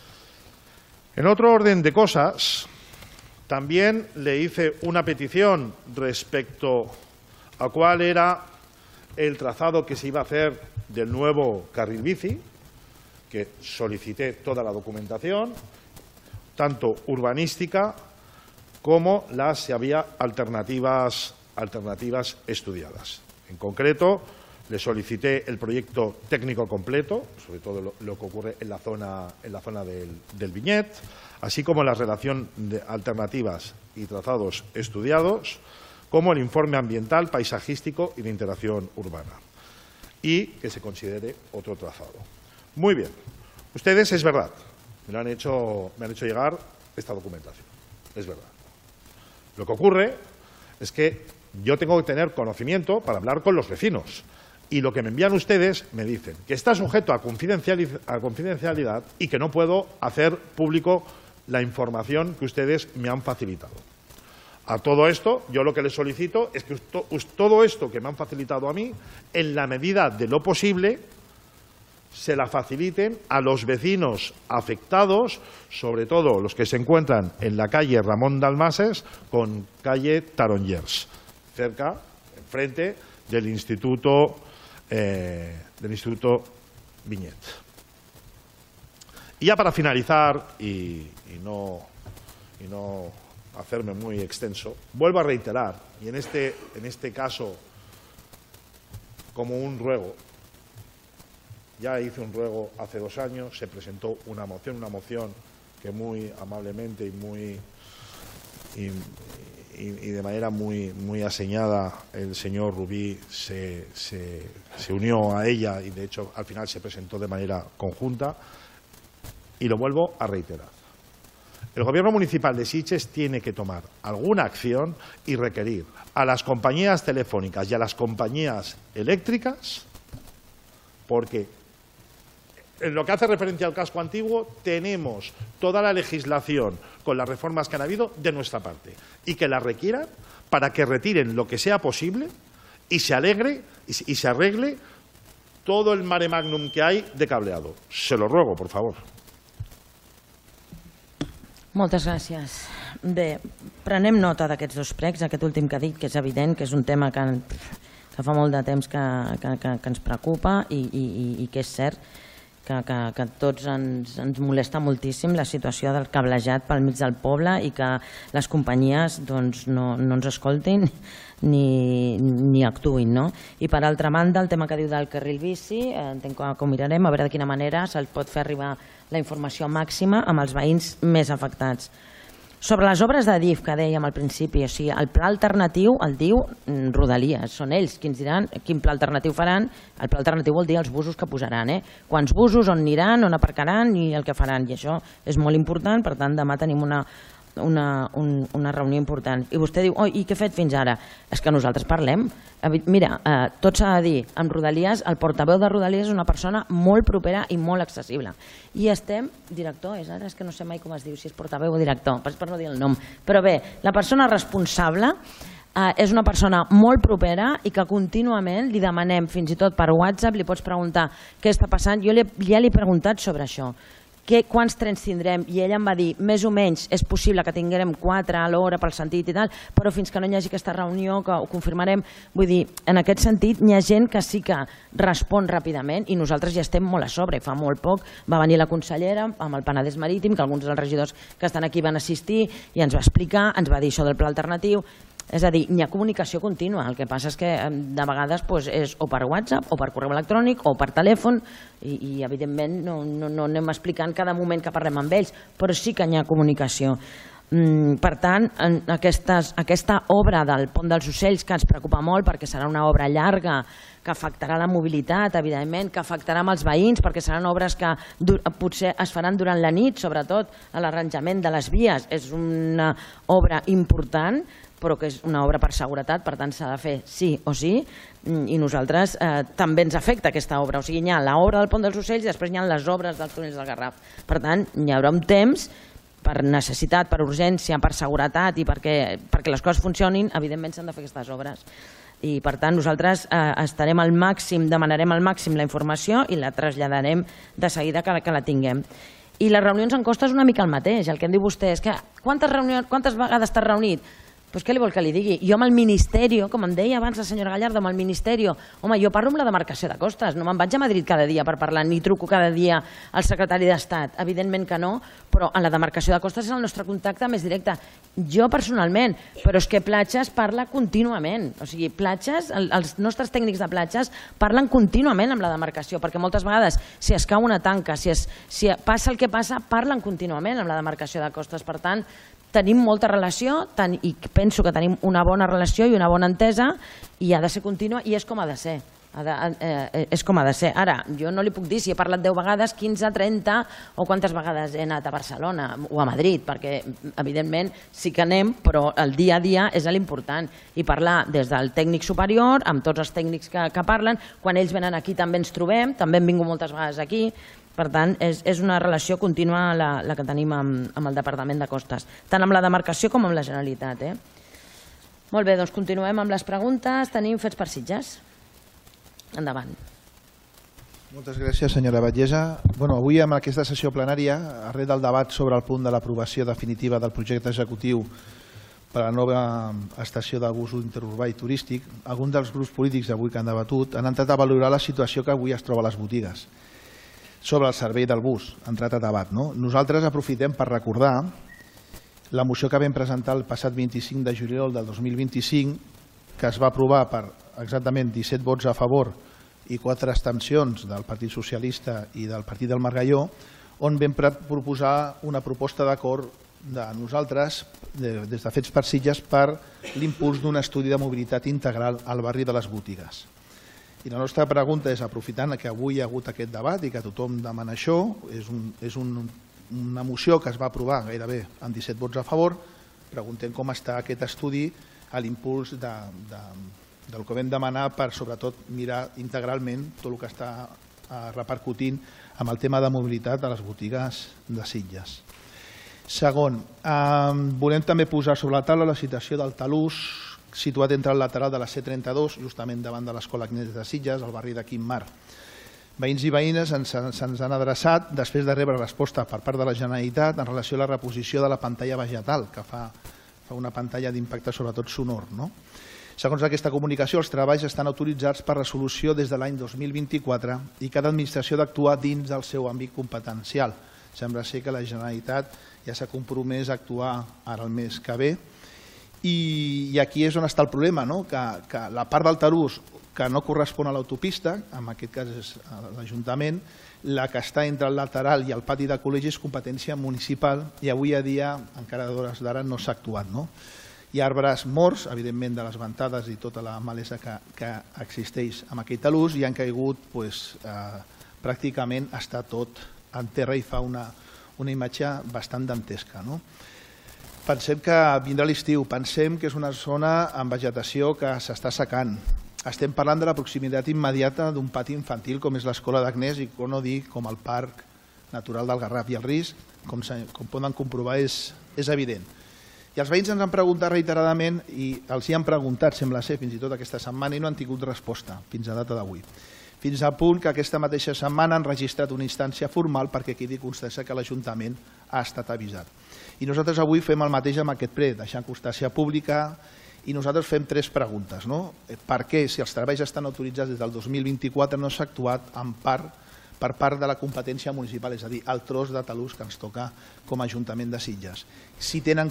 En otro orden de cosas, también le hice una petición respecto a cuál era el trazado que se iba a hacer del nuevo carril bici, que solicité toda la documentación, tanto urbanística como las si había alternativas estudiadas. En concreto, le solicité el proyecto técnico completo, sobre todo lo que ocurre en la zona del Viñet, así como la relación de alternativas y trazados estudiados, como el informe ambiental, paisajístico y de interacción urbana, y que se considere otro trazado. Muy bien. Ustedes, es verdad, me han hecho llegar esta documentación. Es verdad. Lo que ocurre es que yo tengo que tener conocimiento para hablar con los vecinos. Y lo que me envían ustedes me dicen que está sujeto a confidencialidad y que no puedo hacer público la información que ustedes me han facilitado. A todo esto, yo lo que les solicito es que todo esto que me han facilitado a mí, en la medida de lo posible, se la faciliten a los vecinos afectados, sobre todo los que se encuentran en la calle Ramón Dalmases con calle Tarongers, cerca, enfrente del Instituto Viñet. Y ya para finalizar, y no hacerme muy extenso, vuelvo a reiterar, y en este caso como un ruego. Ya hice un ruego hace 2 años, se presentó una moción que muy amablemente y de manera muy aseñada el señor Rubí se unió a ella y de hecho al final se presentó de manera conjunta, y lo vuelvo a reiterar. El Gobierno Municipal de Sitges tiene que tomar alguna acción y requerir a las compañías telefónicas y a las compañías eléctricas, porque en lo que hace referencia al casco antiguo tenemos toda la legislación con las reformas que han habido de nuestra parte y que la requieran para que retiren lo que sea posible y se arregle todo el mare magnum que hay de cableado. Se lo ruego, por favor. Moltes gràcies. Bé, prenem nota d'aquests 2 pregs, aquest últim que ha dit, que és evident que és un tema que fa molt de temps que ens preocupa i que és cert que a tots ens molesta moltíssim la situació del cablejat pel mig del poble i que les companyies no ens escoltin ni actuïn. I per altra banda, el tema que diu del carril bici, entenc que ho mirarem, a veure de quina manera se'ls pot fer arribar la informació màxima amb els veïns més afectats. Sobre les obres de DIF que dèiem al principi, o sigui, el pla alternatiu el diu Rodalies, són ells qui ens diran quin pla alternatiu faran. El pla alternatiu vol dir els busos que posaran, quants busos, on aniran, on aparcaran i el que faran, i això és molt important. Per tant, demà tenim una reunió important. I vostè diu, i què he fet fins ara? És que nosaltres parlem. Mira, tot s'ha de dir, amb Rodalies, el portaveu de Rodalies és una persona molt propera i molt accessible. I estem, director, ara és que no sé mai com es diu, si és portaveu o director, per no dir el nom. Però bé, la persona responsable és una persona molt propera i que contínuament li demanem, fins i tot per WhatsApp, li pots preguntar què està passant. Jo ja li he preguntat sobre això. Quants trens tindrem? I ella em va dir, més o menys és possible que tinguem 4 a l'hora pel sentit i tal, però fins que no hi hagi aquesta reunió que ho confirmarem. Vull dir, en aquest sentit hi ha gent que sí que respon ràpidament i nosaltres ja estem molt a sobre. Fa molt poc va venir la consellera amb el Penedès Marítim, que alguns dels regidors que estan aquí van assistir i ens va explicar, ens va dir això del pla alternatiu. És a dir, hi ha comunicació contínua, el que passa és que de vegades és o per WhatsApp o per correu electrònic o per telèfon i evidentment no anem explicant cada moment que parlem amb ells, però sí que hi ha comunicació. Per tant, aquesta obra del Pont dels Ocells que ens preocupa molt perquè serà una obra llarga que afectarà la mobilitat, evidentment, que afectarà els veïns perquè seran obres que potser es faran durant la nit, sobretot a l'arranjament de les vies. És una obra important, però que és una obra per seguretat, per tant s'ha de fer sí o sí, i nosaltres també ens afecta aquesta obra. O sigui, hi ha l'obra del Pont dels Ocells i després hi ha les obres dels túnels del Garraf. Per tant, hi haurà un temps per necessitat, per urgència, per seguretat i perquè les coses funcionin, evidentment s'han de fer aquestes obres. I per tant nosaltres estarem al màxim, demanarem al màxim la informació i la traslladarem de seguida que la tinguem. I les reunions en costa és una mica el mateix, el que em diu vostè és que quantes vegades t'has reunit? Doncs què li vol que li digui? Jo amb el Ministeri, com em deia abans la senyora Gallardo, amb el Ministeri, home, jo parlo amb la demarcació de costes, no me'n vaig a Madrid cada dia per parlar, ni truco cada dia al secretari d'Estat, evidentment que no, però a la demarcació de costes és el nostre contacte més directe. Jo personalment, però és que Platges parla contínuament, o sigui, Platges, els nostres tècnics de Platges parlen contínuament amb la demarcació, perquè moltes vegades, si es cau una tanca, si passa el que passa, parlen contínuament amb la demarcació de costes. Per tant, tenim molta relació i penso que tenim una bona relació i una bona entesa i ha de ser contínua i és com ha de ser. És com ha de ser. Ara, jo no li puc dir si he parlat 10 vegades, 15, 30 o quantes vegades he anat a Barcelona o a Madrid, perquè evidentment sí que anem, però el dia a dia és l'important. I parlar des del tècnic superior, amb tots els tècnics que parlen, quan ells venen aquí també ens trobem, també hem vingut moltes vegades aquí. Per tant, és una relació contínua la que tenim amb el Departament de Costes, tant amb la demarcació com amb la Generalitat. Molt bé, doncs continuem amb les preguntes. Tenim fets per Sitges. Endavant. Moltes gràcies, senyora Batllessa. Avui, amb aquesta sessió plenària, arrel del debat sobre el punt de l'aprovació definitiva del projecte executiu per a la nova estació de bus interurbà i turístic, alguns dels grups polítics avui que han debatut han entrat a valorar la situació que avui es troba a les botigues sobre el servei del bus, entrat a debat. Nosaltres aprofitem per recordar la moció que vam presentar el passat 25 de juliol del 2025, que es va aprovar per exactament 17 vots a favor i 4 abstencions del Partit Socialista i del Partit del Margalló, on vam proposar una proposta d'acord de nosaltres, des de Fets per Sitges, per l'impuls d'un estudi de mobilitat integral al barri de les botigues. I la nostra pregunta és, aprofitant que avui hi ha hagut aquest debat i que tothom demana això, és una moció que es va aprovar gairebé amb 17 vots a favor, preguntem com està aquest estudi a l'impuls del que vam demanar per, sobretot, mirar integralment tot el que està repercutint amb el tema de mobilitat a les botigues de Sitges. Segon, volem també posar sobre la taula la situació del talús situat entre el lateral de la C32, justament davant de l'Escola Agnès de Sitges, al barri de Quim-Mar. Veïns i veïnes se'ns han adreçat després de rebre resposta per part de la Generalitat en relació a la reposició de la pantalla vegetal, que fa una pantalla d'impacte sobretot sonor. Segons aquesta comunicació, els treballs estan autoritzats per resolució des de l'any 2024 i cada administració ha d'actuar dins del seu àmbit competencial. Sembla ser que la Generalitat ja s'ha compromès a actuar ara el mes que ve. I aquí és on està el problema, que la part del talús que no correspon a l'autopista, en aquest cas és l'Ajuntament, la que està entre el lateral i el pati de col·legi és competència municipal i avui a dia, encara d'hores d'ara, no s'ha actuat. Hi ha arbres morts, evidentment, de les ventades i tota la malesa que existeix en aquell talús i han caigut, pràcticament està tot en terra i fa una imatge bastant dantesca. Pensem que vindrà l'estiu, pensem que és una zona amb vegetació que s'està secant. Estem parlant de la proximitat immediata d'un pati infantil com és l'Escola d'Agnès i com no dir com el Parc Natural del Garraf i el risc, com poden comprovar, és evident. I els veïns ens han preguntat reiteradament i els hi han preguntat, sembla ser, fins i tot aquesta setmana i no han tingut resposta fins a data d'avui. Fins al punt que aquesta mateixa setmana han registrat una instància formal perquè quedi constància que l'Ajuntament ha estat avisat. I nosaltres avui fem el mateix amb aquest ple, deixant constància pública i nosaltres fem 3 preguntes. Per què, si els treballs estan autoritzats des del 2024, no s'ha actuat per part de la competència municipal, és a dir, el tros de talús que ens toca com a Ajuntament de Sitges? Si tenen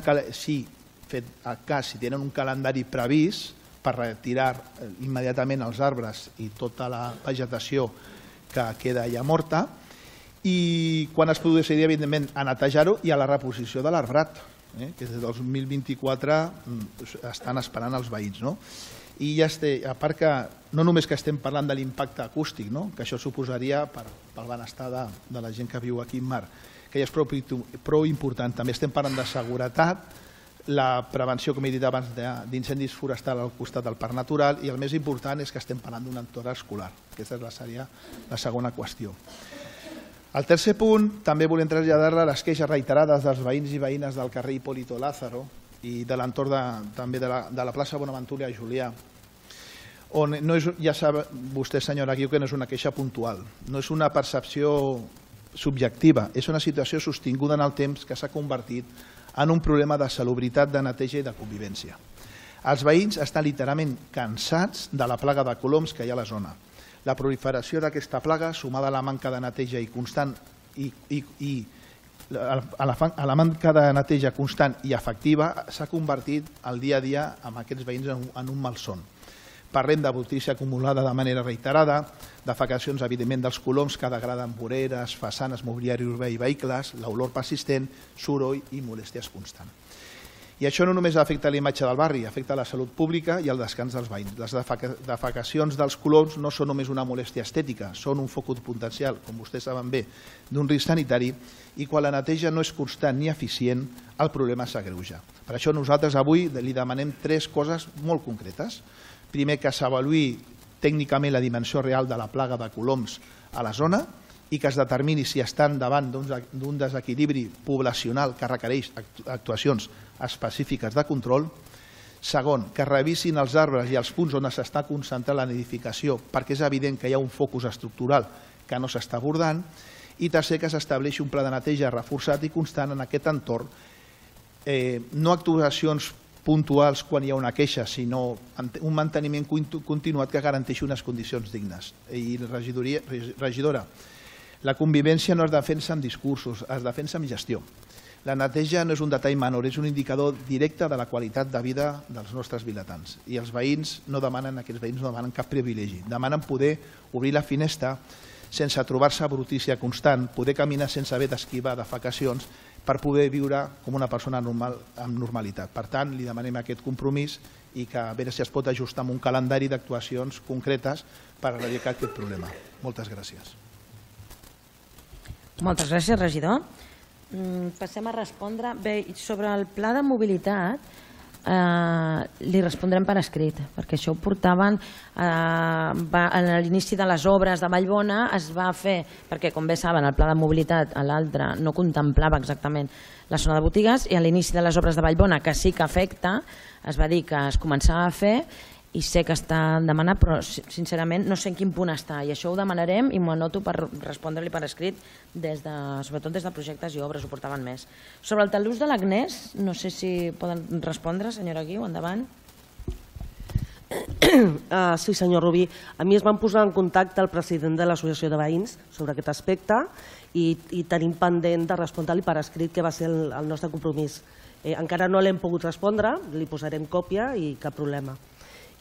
un calendari previst per retirar immediatament els arbres i tota la vegetació que queda ja morta, i quan es produeix, evidentment, a netejar-ho i a la reposició de l'arbrat, que des del 2024 estan esperant els veïns. I ja a part que no només que estem parlant de l'impacte acústic, que això suposaria pel benestar de la gent que viu aquí en mar, que ja és prou important, també estem parlant de seguretat, la prevenció, com he dit abans, d'incendis forestals al costat del parc natural i el més important és que estem parlant d'un entorn escolar. Aquesta seria la segona qüestió. Al tercer punt, també volem traslladar les queixes reiterades dels veïns i veïnes del carrer Hipólito Lázaro i de l'entorn també de la plaça Bonaventura Julià, on ja sap vostè, senyora Guiu, que no és una queixa puntual, no és una percepció subjectiva, és una situació sostinguda en el temps que s'ha convertit en un problema de salubritat, de neteja i de convivència. Els veïns estan literalment cansats de la plaga de coloms que hi ha a la zona. La proliferació d'aquesta plaga, sumada a la manca de neteja i constant a la manca de neteja constant i efectiva, s'ha convertit el dia a dia amb aquests veïns en un malson. Parlem de brutícia acumulada de manera reiterada, d'afectacions, evidentment, dels coloms que degraden voreres, façanes, mobiliari urbà i vehicles, l'olor persistent, soroll i molèsties constant. I això no només afecta la imatge del barri, afecta la salut pública i el descans dels veïns. Les defecacions dels coloms no són només una molèstia estètica, són un focus potencial, com vostès saben bé, d'un risc sanitari, i quan la neteja no és constant ni eficient, el problema s'agreuja. Per això nosaltres avui li demanem 3 coses molt concretes. Primer, que s'avaluï tècnicament la dimensió real de la plaga de coloms a la zona i que es determini si estan davant d'un desequilibri poblacional que requereix actuacions específiques de control. Segon, que revisin els arbres i els punts on s'està concentrant la nidificació perquè és evident que hi ha un focus estructural que no s'està abordant. I tercer, que s'estableixi un pla de neteja reforçat i constant en aquest entorn. No actuacions puntuals quan hi ha una queixa, sinó un manteniment continuat que garanteixi unes condicions dignes. I regidora, la convivència no es defensa amb discursos, es defensa amb gestió. La neteja no és un detall menor, és un indicador directe de la qualitat de vida dels nostres vilatans. I els veïns no demanen, aquests veïns no demanen cap privilegi, demanen poder obrir la finestra sense trobar-se brutícia constant, poder caminar sense haver d'esquivar defecacions, per poder viure com una persona normal amb normalitat. Per tant, li demanem aquest compromís i que a veure si es pot ajustar amb un calendari d'actuacions concretes per erradicar aquest problema. Moltes gràcies. Moltes gràcies, regidor. Passem a respondre. Bé, sobre el pla de mobilitat, li respondrem per escrit, perquè això ho portaven a l'inici de les obres de Vallbona, es va fer, perquè com bé saben el pla de mobilitat a l'altre no contemplava exactament la zona de botigues i a l'inici de les obres de Vallbona, que sí que afecta, es va dir que es començava a fer i sé que està demanat, però sincerament no sé en quin punt està i això ho demanarem i m'ho anoto per respondre-li per escrit, sobretot des de projectes i obres, ho portaven més. Sobre el talús de l'Agnès, no sé si poden respondre, senyora Guiu, endavant. Sí, senyor Rubí. A mi es van posar en contacte el president de l'Associació de Veïns sobre aquest aspecte i tenim pendent de respondre-li per escrit que va ser el nostre compromís. Encara no l'hem pogut respondre, li posarem còpia i cap problema.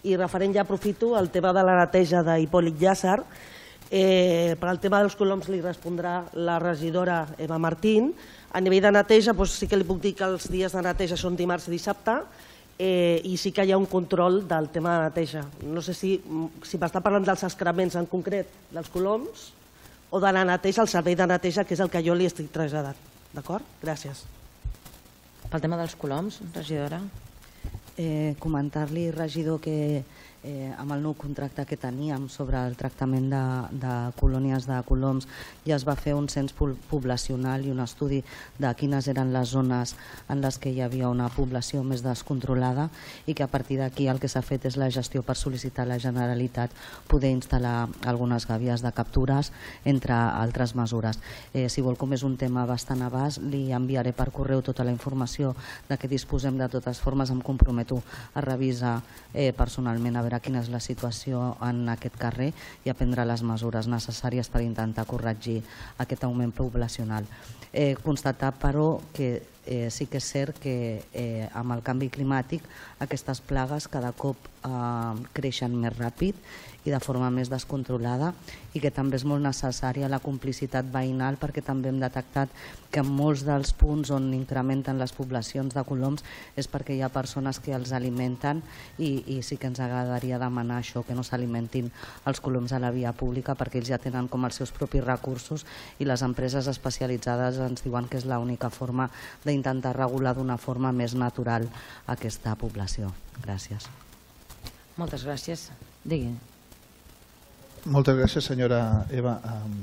I referent ja aprofito el tema de la neteja d'Hipòlit Llàcer. Per al tema dels coloms li respondrà la regidora Eva Martín. A nivell de neteja sí que li puc dir que els dies de neteja són dimarts i dissabte i sí que hi ha un control del tema de neteja. No sé si m'està parlant dels excrements en concret dels coloms o de la neteja, el servei de neteja, que és el que jo li estic traslladant. D'acord? Gràcies. Pel tema dels coloms, regidora. Comentar-li, regidor, que amb el nou contracte que teníem sobre el tractament de colònies de coloms ja es va fer un cens poblacional i un estudi de quines eren les zones en les que hi havia una població més descontrolada i que a partir d'aquí el que s'ha fet és la gestió per sol·licitar a la Generalitat poder instal·lar algunes gàbies de captures, entre altres mesures. Si vol, com és un tema bastant abast, li enviaré per correu tota la informació de què disposem. De totes formes, em comprometo a revisar personalment a veure quina és la situació en aquest carrer i a prendre les mesures necessàries per intentar corregir aquest augment poblacional. Constatar, però, que sí que és cert que amb el canvi climàtic aquestes plagues cada cop creixen més ràpid i de forma més descontrolada i que també és molt necessària la complicitat veïnal perquè també hem detectat que en molts dels punts on incrementen les poblacions de coloms és perquè hi ha persones que els alimenten i sí que ens agradaria demanar això, que no s'alimentin els coloms a la via pública perquè ells ja tenen com els seus propis recursos i les empreses especialitzades ens diuen que és l'única forma d'intentar regular d'una forma més natural aquesta població. Gràcies. Moltes gràcies. Digui. Moltes gràcies, senyora Eva.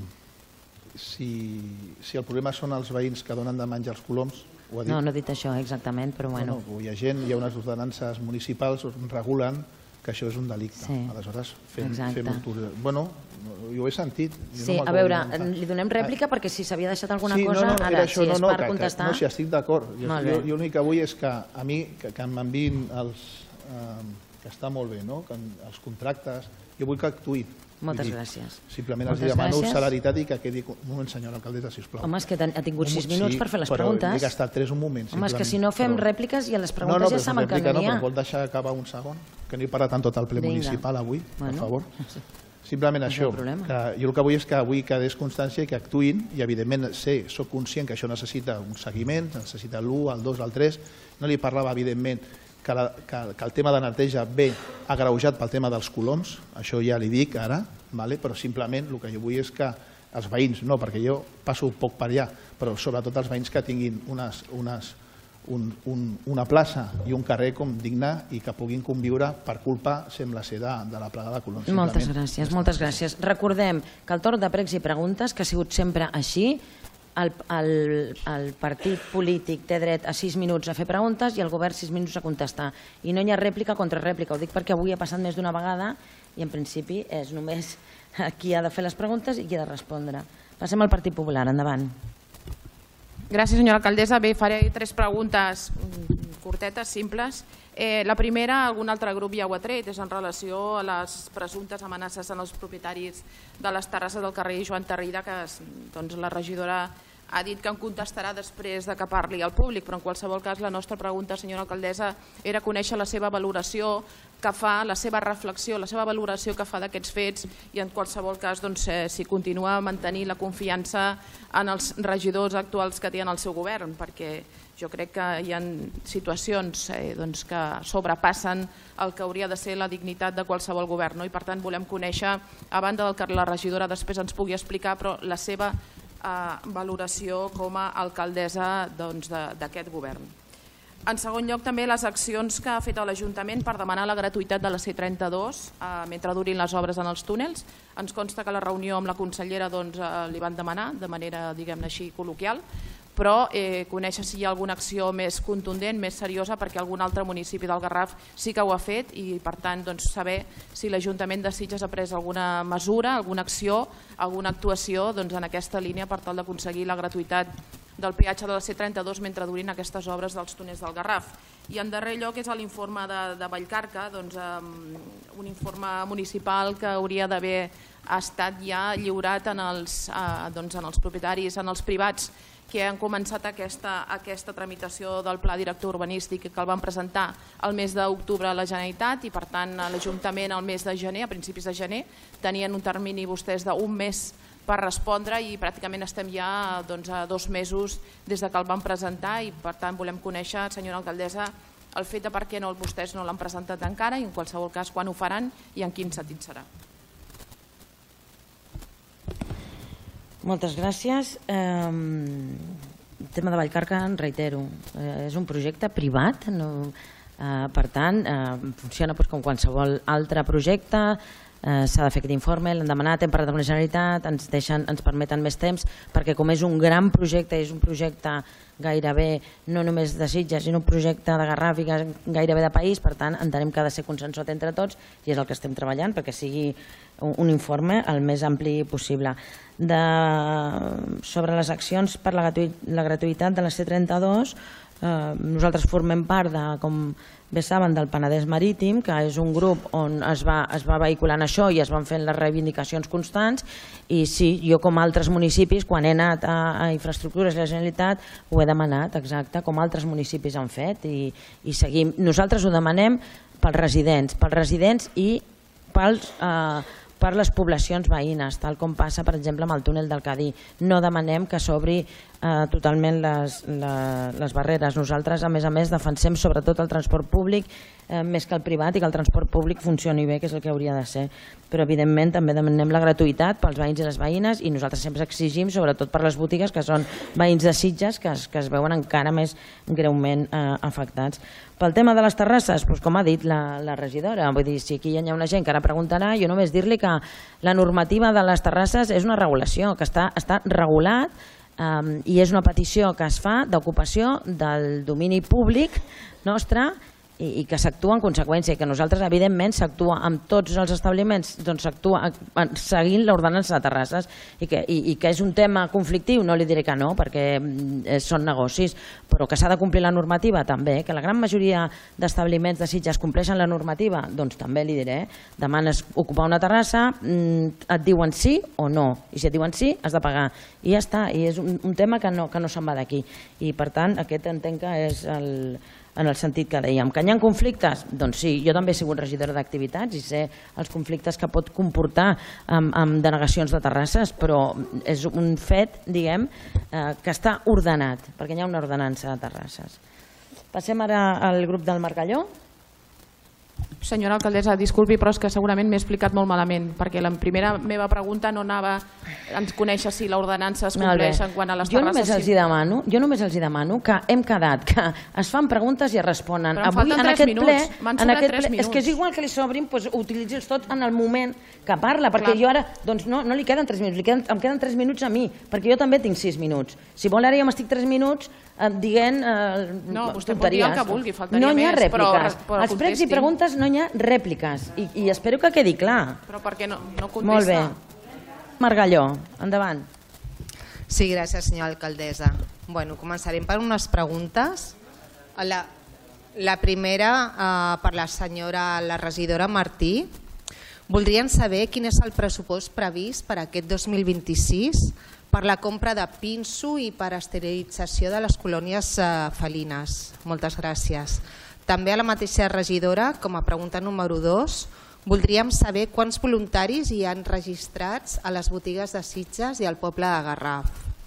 Si el problema són els veïns que donen de menjar els coloms, ho ha dit? No, no he dit això exactament, però bueno. Hi ha gent, hi ha unes ordenances municipals on regulen que això és un delicte. Aleshores, fem bueno, jo ho he sentit. Sí, a veure, li donem rèplica perquè si s'havia deixat alguna cosa, ara, si és per contestar... No, si estic d'acord. Jo l'únic que vull és que a mi, que m'enviïn els... que està molt bé, no? Els contractes, jo vull que actuïn. Moltes gràcies. Simplement els demano celeritat i que quedi... Un moment, senyora alcaldessa, sisplau. Home, és que ha tingut 6 minuts per fer les preguntes. Però he gastat 3 un moment. Home, és que si no fem rèpliques i a les preguntes ja saben que no n'hi ha. No, però vol deixar acabar un segon? Que no he parlat en tot el ple municipal avui, per favor. Simplement això. Jo el que vull és que avui quedés constància i que actuïn i evidentment soc conscient que això necessita un seguiment, necessita l'1, el 2, el 3. No li parlava, evidentment, que el tema de neteja ve agreujat pel tema dels coloms, això ja li dic ara, però simplement el que jo vull és que els veïns, no, perquè jo passo poc per allà, però sobretot els veïns que tinguin una plaça i un carrer com digne i que puguin conviure per culpa, sembla ser, de la plaga de coloms. Moltes gràcies, moltes gràcies. Recordem que el torn de pregs i preguntes, que ha sigut sempre així, el partit polític té dret a 6 minuts a fer preguntes i el govern 6 minuts a contestar. I no hi ha rèplica contra rèplica. Ho dic perquè avui ha passat més d'una vegada i en principi és només qui ha de fer les preguntes i qui ha de respondre. Passem al Partit Popular. Endavant. Gràcies, senyora alcaldessa. Bé, faré 3 preguntes curtetes, simples. La primera, algun altre grup ja ho ha tret, és en relació a les presumptes amenaces en els propietaris de les terrasses del carrer Joan Tarrida, que la regidora ha dit que em contestarà després de que parli al públic, però en qualsevol cas la nostra pregunta, senyora alcaldessa, era conèixer la seva valoració que fa, la seva reflexió, la seva valoració que fa d'aquests fets i en qualsevol cas si continua mantenint la confiança en els regidors actuals que té en el seu govern, perquè jo crec que hi ha situacions que sobrepassen el que hauria de ser la dignitat de qualsevol govern i per tant volem conèixer, a banda del que la regidora després ens pugui explicar, però la seva valoració com a alcaldessa d'aquest govern. En segon lloc, també les accions que ha fet l'Ajuntament per demanar la gratuïtat de la C32 mentre durin les obres en els túnels. Ens consta que a la reunió amb la consellera li van demanar, de manera, diguem-ne així, col·loquial, però conèixer si hi ha alguna acció més contundent, més seriosa, perquè algun altre municipi del Garraf sí que ho ha fet i, per tant, saber si l'Ajuntament de Sitges ha pres alguna mesura, alguna acció, alguna actuació en aquesta línia per tal d'aconseguir la gratuïtat del peatge de la C32 mentre durin aquestes obres dels túnels del Garraf. I en darrer lloc és l'informe de Vallcarca, un informe municipal que hauria d'haver estat ja lliurat en els propietaris, en els privats que han començat aquesta tramitació del Pla Director Urbanístic que el van presentar el mes d'octubre a la Generalitat i, per tant, l'Ajuntament al mes de gener, a principis de gener, tenien un termini vostès d'un mes per respondre i pràcticament estem ja a 2 mesos des que el van presentar i, per tant, volem conèixer, senyora alcaldessa, el fet de per què vostès no l'han presentat encara i, en qualsevol cas, quan ho faran i en quin sentit serà. Moltes gràcies. El tema de Vallcarca, en reitero, és un projecte privat, per tant, funciona com qualsevol altre projecte, s'ha de fer aquest informe, l'han demanat, hem parlat amb la Generalitat, ens permeten més temps, perquè com és un gran projecte, és un projecte gairebé no només de Sitges, sinó un projecte de Garraf i gairebé de país, per tant, entenem que ha de ser consensuat entre tots i és el que estem treballant perquè sigui un informe el més ampli possible. Sobre les accions per la gratuïtat de la C32, nosaltres formem part, com bé saben, del Penedès Marítim, que és un grup on es va vehiculant això i es van fent les reivindicacions constants i sí, jo com altres municipis, quan he anat a infraestructures i a la Generalitat, ho he demanat, exacte, com altres municipis han fet i seguim. Nosaltres ho demanem pels residents i per les poblacions veïnes, tal com passa, per exemple, amb el túnel del Cadí. No demanem que s'obri totalment les barreres. Nosaltres, a més, defensem sobretot el transport públic més que el privat i que el transport públic funcioni bé, que és el que hauria de ser. Però, evidentment, també demanem la gratuïtat pels veïns i les veïnes i nosaltres sempre exigim, sobretot per les botigues, que són veïns de Sitges, que es veuen encara més greument afectats. Pel tema de les terrasses, com ha dit la regidora, vull dir, si aquí hi ha una gent que ara preguntarà, jo només dir-li que la normativa de les terrasses és una regulació, que està regulat i és una petició que es fa d'ocupació del domini públic nostre i que s'actua en conseqüència i que nosaltres, evidentment, s'actua amb tots els establiments, doncs s'actua seguint l'ordenança de terrasses i que és un tema conflictiu, no li diré que no, perquè són negocis, però que s'ha de complir la normativa també, que la gran majoria d'establiments de Sitges compleixen la normativa, doncs també li diré, demanes ocupar una terrassa, et diuen sí o no, i si et diuen sí has de pagar, i ja està, i és un tema que no se'n va d'aquí, i per tant aquest entenc que és en el sentit que dèiem. Que hi ha conflictes? Doncs sí, jo també he sigut regidora d'activitats i sé els conflictes que pot comportar amb denegacions de terrasses, però és un fet, diguem, que està ordenat, perquè hi ha una ordenança de terrasses. Passem ara al grup del Margalló. Senyora alcaldessa, disculpi, però és que segurament m'he explicat molt malament, perquè la primera meva pregunta no anava a conèixer si l'ordenança es compleix en quant a les terrasses. Jo només els demano que hem quedat, que es fan preguntes i es responen. Però em falten 3 minuts, m'han sobrat 3 minuts. És que és igual que li sobrin, utilitzi'ls tots en el moment que parla, perquè jo ara no li queden 3 minuts, em queden 3 minuts a mi, perquè jo també tinc 6 minuts. Si vol ara jo m'estic 3 minuts dient tonteries. No, vostè pot dir el que vulgui, faltaria més. No hi ha rèpliques. Als pregs i preguntes no hi ha rèpliques i espero que quedi clar. Però per què no contesta? Molt bé. Margalló, endavant. Sí, gràcies, senyora alcaldessa. Bueno, començarem per unes preguntes. La primera per la senyora, la regidora Martí. Voldrien saber quin és el pressupost previst per aquest 2026 per la compra de pinso i per esterilització de les colònies felines. Moltes gràcies. També a la mateixa regidora, com a pregunta número 2, voldríem saber quants voluntaris hi han registrats a les botigues de Sitges i al poble de Garraf.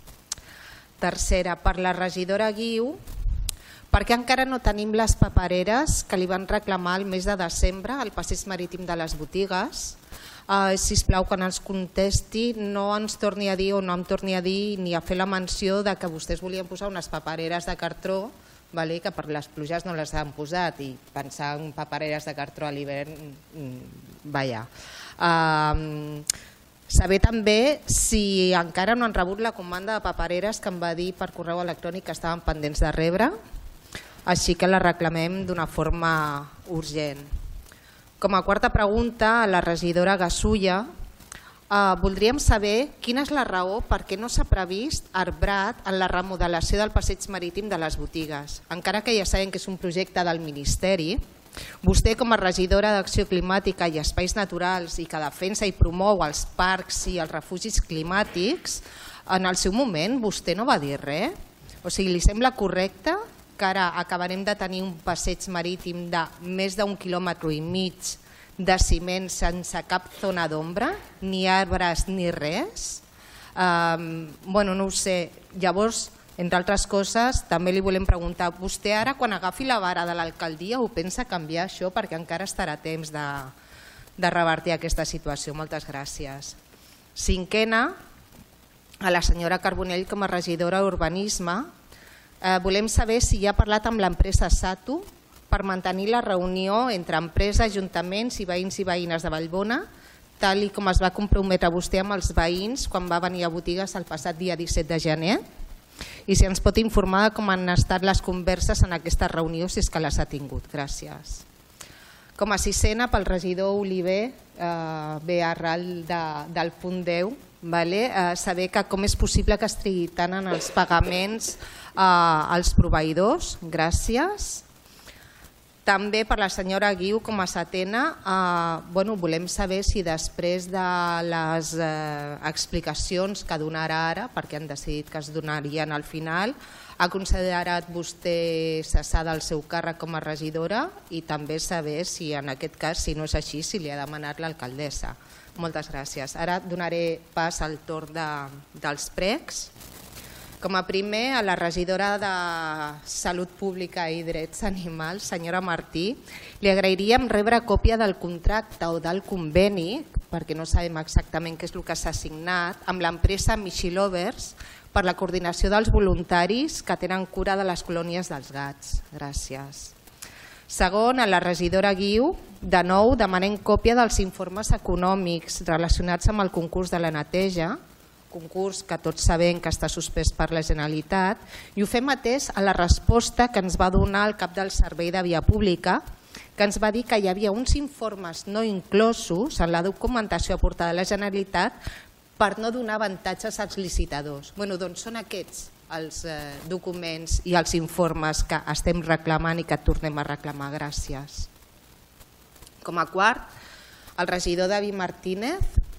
Tercera, per la regidora Guiu, per què encara no tenim les papereres que li van reclamar el mes de desembre al passeig marítim de les botigues? Sisplau, quan ens contesti no ens torni a dir o no em torni a dir ni a fer la menció de que vostès volien posar unes papereres de cartró que per les pluges no les han posat i pensar en papereres de cartró a l'hivern, vaja. Saber també si encara no han rebut la comanda de papereres que em va dir per correu electrònic que estaven pendents de rebre, així que la reclamem d'una forma urgent. Com a quarta pregunta, a la regidora Gasulla, voldríem saber quina és la raó per què no s'ha previst arbrat en la remodelació del passeig marítim de les botigues. Encara que ja sabem que és un projecte del Ministeri, vostè com a regidora d'Acció Climàtica i Espais Naturals i que defensa i promou els parcs i els refugis climàtics, En el seu moment vostè no va dir res. O sigui, li sembla correcte que ara acabarem de tenir un passeig marítim de més d'1,5 quilòmetres de ciment sense cap zona d'ombra, ni arbres ni res? Bueno, no ho sé. Llavors, entre altres coses, també li volem preguntar, vostè ara quan agafi la vara de l'alcaldia ho pensa canviar això perquè encara estarà a temps de revertir aquesta situació? Moltes gràcies. Cinquena, a la senyora Carbonell com a regidora d'Urbanisme, volem saber si ja ha parlat amb l'empresa Satu per mantenir la reunió entre empresa, ajuntaments i veïns i veïnes de Vallbona, tal com es va comprometre vostè amb els veïns quan va venir a Botigues el passat dia 17 de gener, i si ens pot informar de com han estat les converses en aquesta reunió, si és que les ha tingut. Gràcies. Com a sisena, pel regidor Oliver, ve arrel del punt 10, saber com és possible que es trigui tant en els pagaments als proveïdors. Gràcies. També per la senyora Guiu, com a setena, volem saber si després de les explicacions que donarà ara, perquè han decidit que es donarien al final, ha considerat vostè cessar del seu càrrec com a regidora, i també saber si en aquest cas, si no és així, si li ha demanat l'alcaldessa. Moltes gràcies. Ara donaré pas al torn dels pregs. Com a primer, a la regidora de Salut Pública i Drets Animals, senyora Martí, li agrairíem rebre còpia del contracte o del conveni, perquè no sabem exactament què és el que s'ha signat, amb l'empresa Michilovers per la coordinació dels voluntaris que tenen cura de les colònies dels gats. Gràcies. Segon, a la regidora Guiu, de nou demanem còpia dels informes econòmics relacionats amb el concurs de la neteja, concurs que tots sabem que està suspès per la Generalitat, i ho fem atès a la resposta que ens va donar el cap del Servei de Via Pública, que ens va dir que hi havia uns informes no inclosos en la documentació aportada a la Generalitat per no donar avantatges als licitadors. Doncs són aquests els documents i els informes que estem reclamant i que tornem a reclamar. Gràcies. Com a quart, el regidor David Martínez.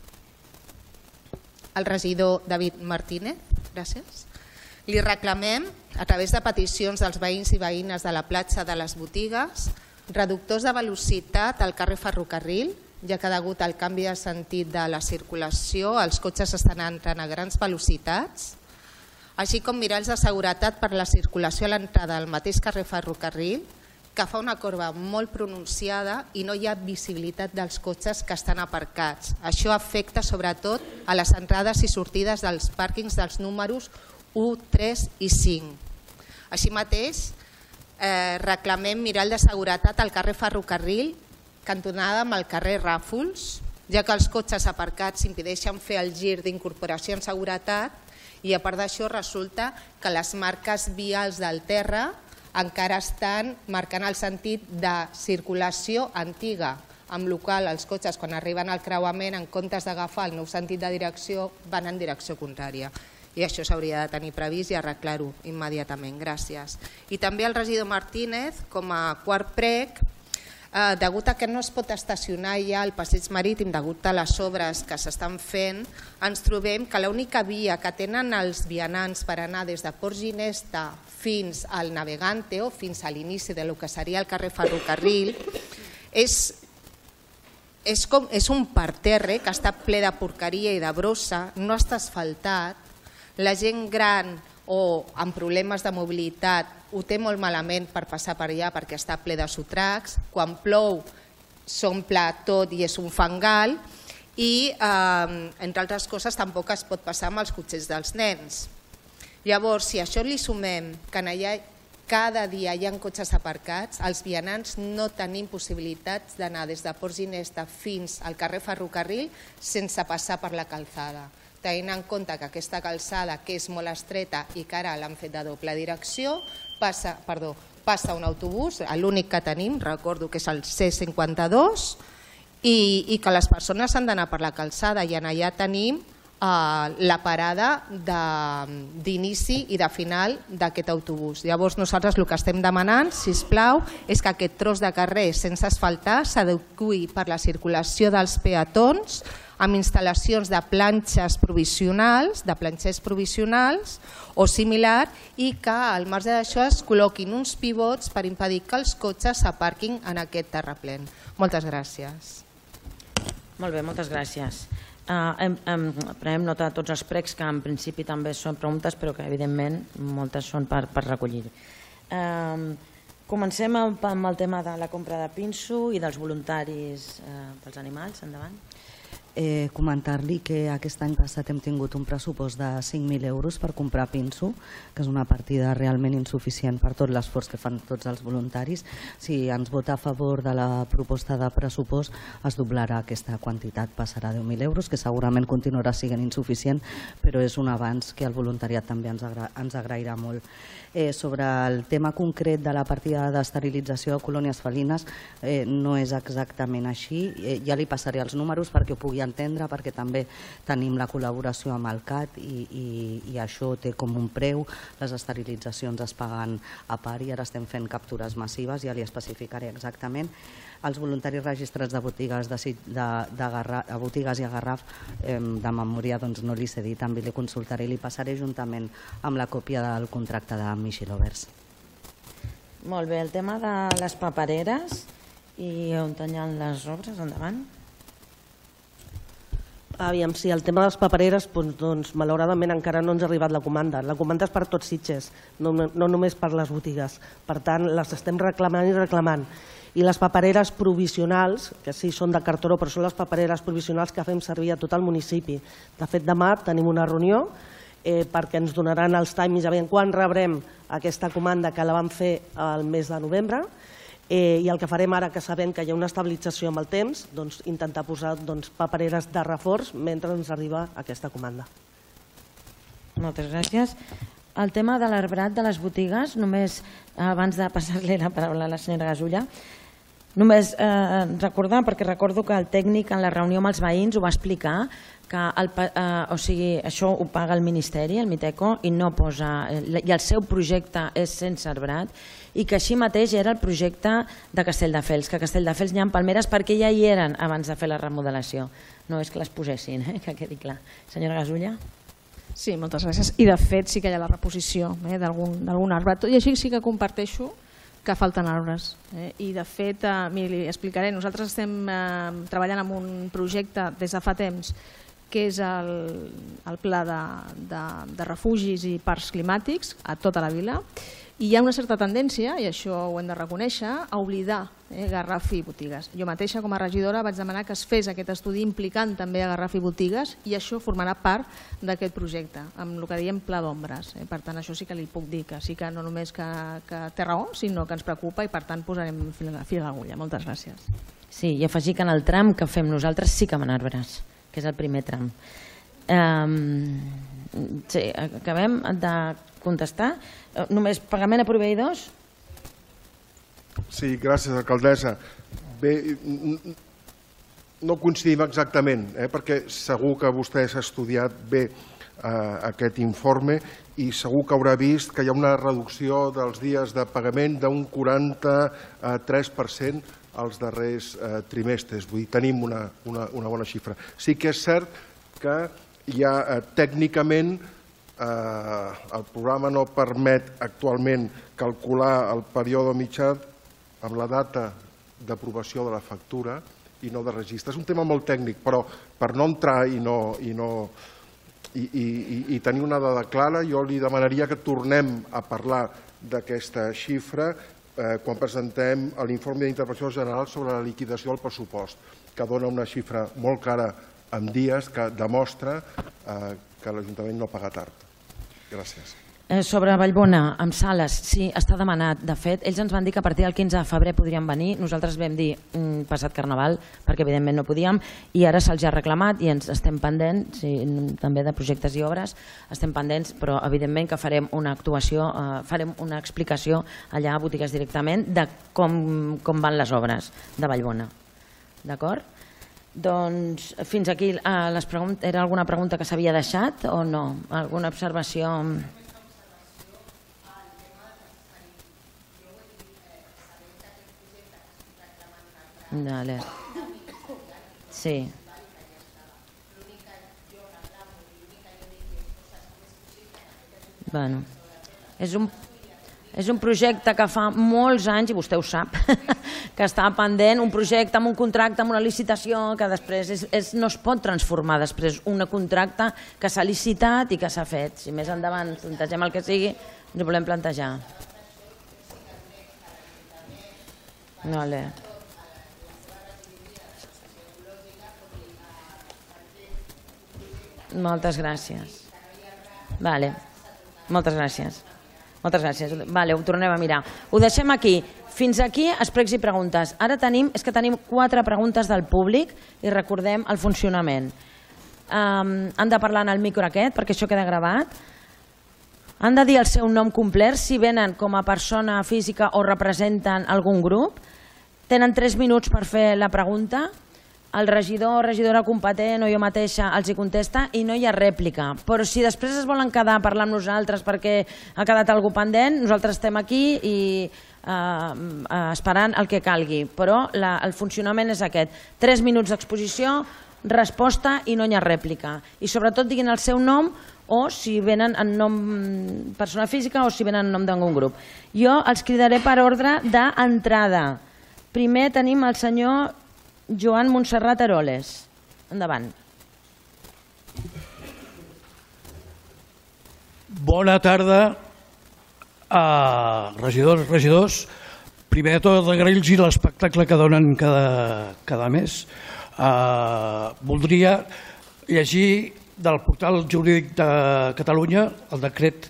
Gràcies. Li reclamem, a través de peticions dels veïns i veïnes de la platja de les Botigues, reductors de velocitat al carrer Ferrocarril, ja que degut al canvi de sentit de la circulació els cotxes estan entrant a grans velocitats, així com miralls de seguretat per la circulació a l'entrada del mateix carrer Ferrocarril, que fa una corba molt pronunciada i no hi ha visibilitat dels cotxes que estan aparcats. Això afecta sobretot a les entrades i sortides dels pàrquings dels números 1, 3 i 5. Així mateix, reclamem mirall de seguretat al carrer Ferrocarril, cantonada amb el carrer Ràfols, ja que els cotxes aparcats impedeixen fer el gir d'incorporació en seguretat, i a part d'això resulta que les marques vials del terra encara estan marcant el sentit de circulació antiga, amb el qual els cotxes quan arriben al creuament en comptes d'agafar el nou sentit de direcció van en direcció contrària. I això s'hauria de tenir previst i arreglar-ho immediatament. Gràcies. I també el regidor Martínez, com a quart prec, degut a que no es pot estacionar ja al passeig marítim degut a les obres que s'estan fent, ens trobem que l'única via que tenen els vianants per anar des de Port Ginesta fins al Navegante o fins a l'inici del que seria el carrer Ferrocarril és un parterre que està ple de porqueria i de brossa, no està asfaltat, la gent gran o amb problemes de mobilitat ho té molt malament per passar per allà perquè està ple de sotracs, quan plou s'omple tot i és un fangal i, entre altres coses, tampoc es pot passar amb els cotxets dels nens. Llavors, si a això li sumem que allà cada dia hi ha cotxes aparcats, els vianants no tenim possibilitats d'anar des de Port Ginesta fins al carrer Ferrocarril sense passar per la calçada. Tenint en compte que aquesta calçada, que és molt estreta i que ara l'han fet de doble direcció, passa un autobús, l'únic que tenim, recordo que és el C52, i que les persones han d'anar per la calçada i allà tenim la parada d'inici i de final d'aquest autobús. Llavors nosaltres el que estem demanant, sisplau, és que aquest tros de carrer sense asfaltar s'adeqüi per la circulació dels peatons amb instal·lacions de planxes provisionals, de planxers provisionals o similar, i que al marge d'això es col·loquin uns pivots per impedir que els cotxes s'aparquin en aquest terraplè. Moltes gràcies. Molt bé, moltes gràcies. Prenem nota de tots els pregs, que en principi també són preguntes, però que evidentment moltes són per recollir. Comencem amb el tema de la compra de pinso i dels voluntaris pels animals. Endavant. Comentar-li que aquest any passat hem tingut un pressupost de 5.000 euros per comprar pinso, que és una partida realment insuficient per tot l'esforç que fan tots els voluntaris. Si ens vota a favor de la proposta de pressupost, es doblarà aquesta quantitat, passarà a 10.000 euros, que segurament continuarà sent insuficient, però és un avanç que el voluntariat també ens agrairà molt. Sobre el tema concret de la partida d'esterilització de colònies felines, no és exactament així. Ja li passaré els números perquè ho pugui entendre, perquè també tenim la col·laboració amb el CAT i això té com un preu. Les esterilitzacions es paguen a part i ara estem fent captures massives, ja li especificaré exactament. Els voluntaris registrats de botigues i a Garraf, de memòria no li sé dir, també li consultaré i li passaré juntament amb la còpia del contracte de Michi Lovers. Molt bé, el tema de les papereres i on tenien les obres, endavant. Aviam, sí, el tema de les papereres, doncs malauradament encara no ens ha arribat la comanda. La comanda és per tots Sitges, no només per les botigues. Per tant, les estem reclamant i reclamant. I les papereres provisionals, que sí són de cartró, però són les papereres provisionals que fem servir a tot el municipi. De fet, demà tenim una reunió perquè ens donaran els timings, a veure quan rebrem aquesta comanda, que la vam fer al mes de novembre, i el que farem ara, que sabem que hi ha una estabilització amb el temps, doncs intentar posar papereres de reforç mentre ens arriba aquesta comanda. Moltes gràcies. El tema de l'arbrat de les botigues, només abans de passar-li la paraula a la senyora Gasulla, només recordar, perquè recordo que el tècnic en la reunió amb els veïns ho va explicar, que això ho paga el Ministeri, el Miteco, i el seu projecte és sense arbrat, i que així mateix era el projecte de Castelldefels, que a Castelldefels hi ha palmeres perquè ja hi eren abans de fer la remodelació. No és que les posessin, que quedi clar. Senyora Gasulla? Sí, moltes gràcies. I de fet sí que hi ha la reposició d'algun arbre. Tot i així sí que comparteixo que falten arbres. I de fet, li explicaré, nosaltres estem treballant en un projecte des de fa temps que és el pla de refugis i parcs climàtics a tota la vila. I hi ha una certa tendència, i això ho hem de reconèixer, a oblidar Garraf i botigues. Jo mateixa, com a regidora, vaig demanar que es fes aquest estudi implicant també a Garraf i botigues, i això formarà part d'aquest projecte, amb el que diem pla d'ombres. Per tant, això sí que li puc dir, que sí que no només que té raó, sinó que ens preocupa i per tant posarem fil a l'agulla. Moltes gràcies. Sí, i afegir que en el tram que fem nosaltres sí que van arbres, que és el primer tram. Sí, acabem de contestar. Només pagament a proveïdors? Sí, gràcies, alcaldessa. Bé, no coincidim exactament, perquè segur que vostè s'ha estudiat bé aquest informe i segur que haurà vist que hi ha una reducció dels dies de pagament d'un 43% als darrers trimestres. Vull dir, tenim una bona xifra. Sí que és cert que hi ha tècnicament el programa no permet actualment calcular el període mitjà amb la data d'aprovació de la factura i no de registre. És un tema molt tècnic, però per no entrar i tenir una dada clara, jo li demanaria que tornem a parlar d'aquesta xifra quan presentem l'informe d'intervenció general sobre la liquidació del pressupost, que dona una xifra molt clara en dies que demostra que l'Ajuntament no paga tard. Gràcies. Sobre Vallbona, amb sales, sí, està demanat. De fet, ells ens van dir que a partir del 15 de febrer podrien venir. Nosaltres vam dir passat Carnaval, perquè evidentment no podíem, i ara se'ls ha reclamat i ens estem pendents, també de projectes i obres, estem pendents, però evidentment que farem una actuació, farem una explicació allà a botigues directament de com van les obres de Vallbona. D'acord? Doncs fins aquí era alguna pregunta que s'havia deixat o no? Alguna observació? Sí. Bueno, és un projecte que fa molts anys, i vostè ho sap, que està pendent, un projecte amb un contracte, amb una licitació, que després no es pot transformar després un contracte que s'ha licitat i que s'ha fet. Si més endavant plantegem el que sigui, ens ho volem plantejar. Vale. Moltes gràcies. Vale. Moltes gràcies. Moltes gràcies. Vale, ho tornem a mirar. Ho deixem aquí. Fins aquí els pregs i preguntes. Ara tenim 4 preguntes del públic i recordem el funcionament. Han de parlar en el micro aquest perquè això queda gravat. Han de dir el seu nom complet si venen com a persona física o representen algun grup. Tenen 3 minuts per fer la pregunta. El regidor o regidora competent o jo mateixa els hi contesta i no hi ha rèplica. Però si després es volen quedar a parlar amb nosaltres perquè ha quedat algú pendent, nosaltres estem aquí i esperant el que calgui. Però el funcionament és aquest. 3 minuts d'exposició, resposta i no hi ha rèplica. I sobretot diguin el seu nom o si venen en nom persona física o si venen en nom d'algun grup. Jo els cridaré per ordre d'entrada. Primer tenim el senyor Joan Montserrat Aroles. Endavant. Bona tarda a regidors. Primer de tot, agrair-los l'espectacle que donen cada mes. Voldria llegir del portal jurídic de Catalunya el decret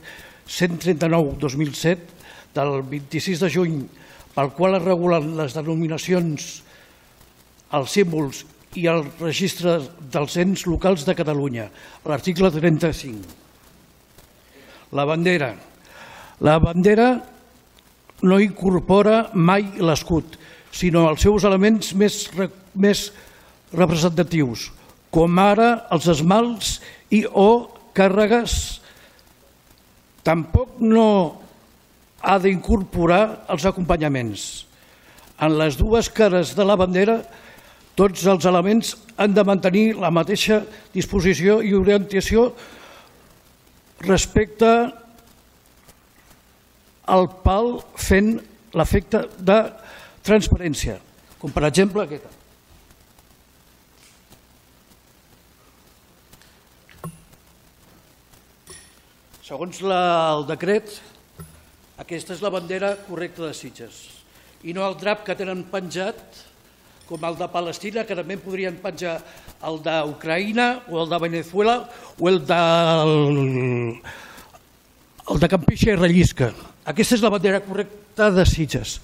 139/2007 del 26 de juny pel qual es regulen les denominacions, els símbols i el registre dels ens locals de Catalunya, l'article 35. La bandera. La bandera no incorpora mai l'escut, sinó els seus elements més representatius, com ara els esmalts i o càrregues. Tampoc no ha d'incorporar els acompanyaments. En les dues cares de la bandera, tots els elements han de mantenir la mateixa disposició i orientació respecte al pal fent l'efecte de transparència, com per exemple aquesta. Segons el decret, aquesta és la bandera correcta de Sitges i no el drap que tenen penjat com el de Palestina, que també podrien penjar el d'Ucraïna o el de Venezuela o el de Campixa i Rellisca. Aquesta és la bandera correcta de Sitges.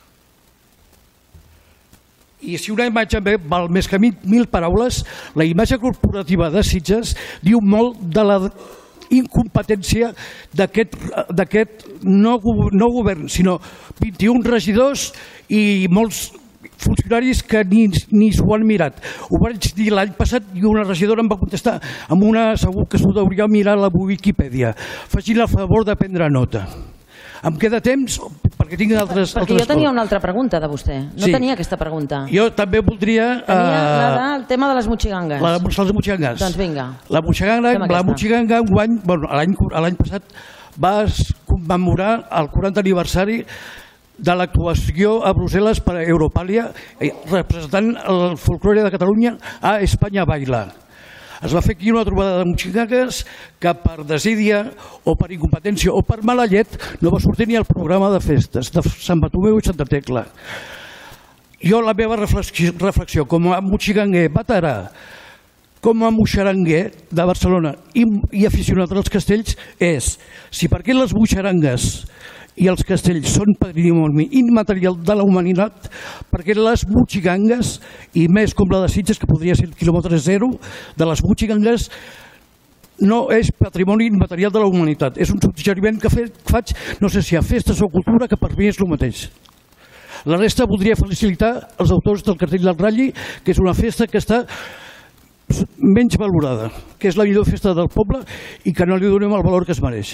I si una imatge val més que 1.000 paraules, la imatge corporativa de Sitges diu molt de la incompetència d'aquest no govern, sinó 21 regidors i molts funcionaris que ni s'ho han mirat. Ho vaig dir l'any passat i una regidora em va contestar amb una, segur que s'ho hauria mirat a la Wikipedia. Facin el favor de prendre nota. Em queda temps perquè tinc altres... Perquè jo tenia una altra pregunta de vostè. No tenia aquesta pregunta. Jo també voldria... Tenia el tema de les motxigangues. Les motxigangues. Doncs vinga. La motxiganga l'any passat va commemorar el 40 aniversari de l'actuació a Brussel·les per Europàlia, representant el folklore de Catalunya a Espanya Baila. Es va fer aquí una trobada de motxigangues que per desídia o per incompetència o per mala llet no va sortir ni al programa de festes de Sant Bartomeu i Santa Tecla. Jo la meva reflexió com a motxiganguer veterà, com a moixaranguer de Barcelona i aficionat als castells és si per què les moixarangues i els castells són patrimoni immaterial de la humanitat, perquè les motxigangues, i més com la de Sitges, que podria ser el quilòmetre zero de les motxigangues, no és patrimoni immaterial de la humanitat. És un suggeriment que faig, no sé si a festes o cultura, que per mi és el mateix. La resta voldria felicitar els autors del cartell del Ratlli, que és una festa que està menys valorada, que és la millor festa del poble i que no li donem el valor que es mereix.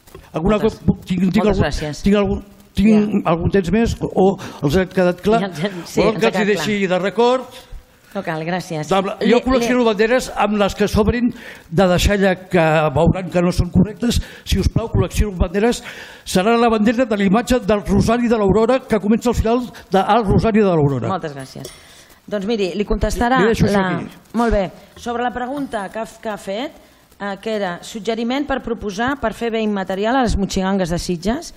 Tinc algun temps més o els ha quedat clar? Volen que els deixi de record No cal, gràcies. Jo col·lecciono banderes amb les que s'obrin de deixar allà, que veuran que no són correctes. Si us plau, col·lecciono banderes. Serà la bandera de la imatge del Rosari de l'Aurora, que comença al final del Rosari de l'Aurora. Moltes gràcies. Doncs miri, li contestarà... Molt bé. Sobre la pregunta que ha fet, que era suggeriment per proposar per fer bé immaterial a les motxigangues de Sitges.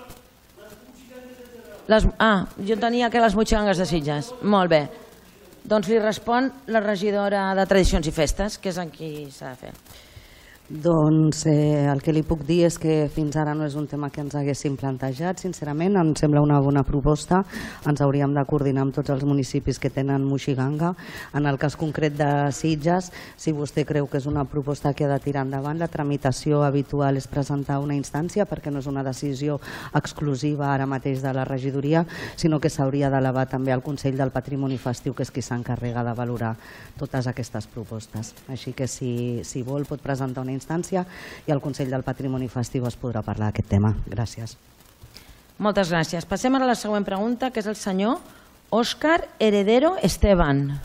Jo tenia que les motxigangues de Sitges. Molt bé. Doncs li respon la regidora de Tradicions i Festes, que és en qui s'ha de fer. Doncs el que li puc dir és que fins ara no és un tema que ens haguéssim plantejat, sincerament, em sembla una bona proposta, ens hauríem de coordinar amb tots els municipis que tenen moixiganga. En el cas concret de Sitges, si vostè creu que és una proposta que ha de tirar endavant, la tramitació habitual és presentar una instància, perquè no és una decisió exclusiva ara mateix de la regidoria, sinó que s'hauria d'elevar també al Consell del Patrimoni Festiu, que és qui s'encarrega de valorar totes aquestes propostes. Així que si vol pot presentar una instància i al Consell del Patrimoni Festiu es podrà parlar d'aquest tema. Gràcies. Moltes gràcies. Passem ara a la següent pregunta, que és el senyor Òscar Heredero Esteban.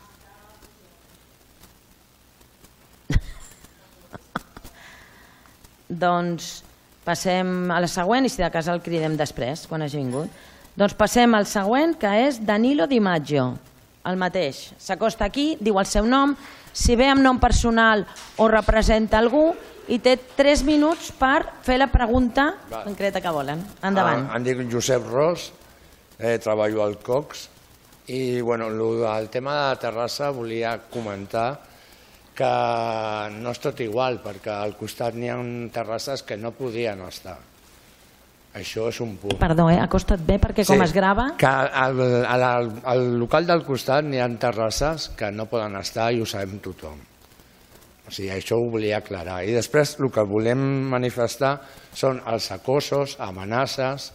Doncs passem a la següent i si de cas el cridem després, quan hagi vingut. Doncs passem al següent, que és Danilo Di Maggio. El mateix. S'acosta aquí, diu el seu nom, si ve amb nom personal o representa algú, i té 3 minuts per fer la pregunta concreta que volen. Endavant. Em dic Josep Ros, treballo al COCS i el tema de Terrassa volia comentar que no és tot igual, perquè al costat n'hi ha terrasses que no podien estar. Això és un punt. Perdó, acosta't bé perquè com es grava... Que al local del costat n'hi ha terrasses que no poden estar i ho sabem tothom. O sigui, això ho volia aclarar. I després el que volem manifestar són els acosos, amenaces,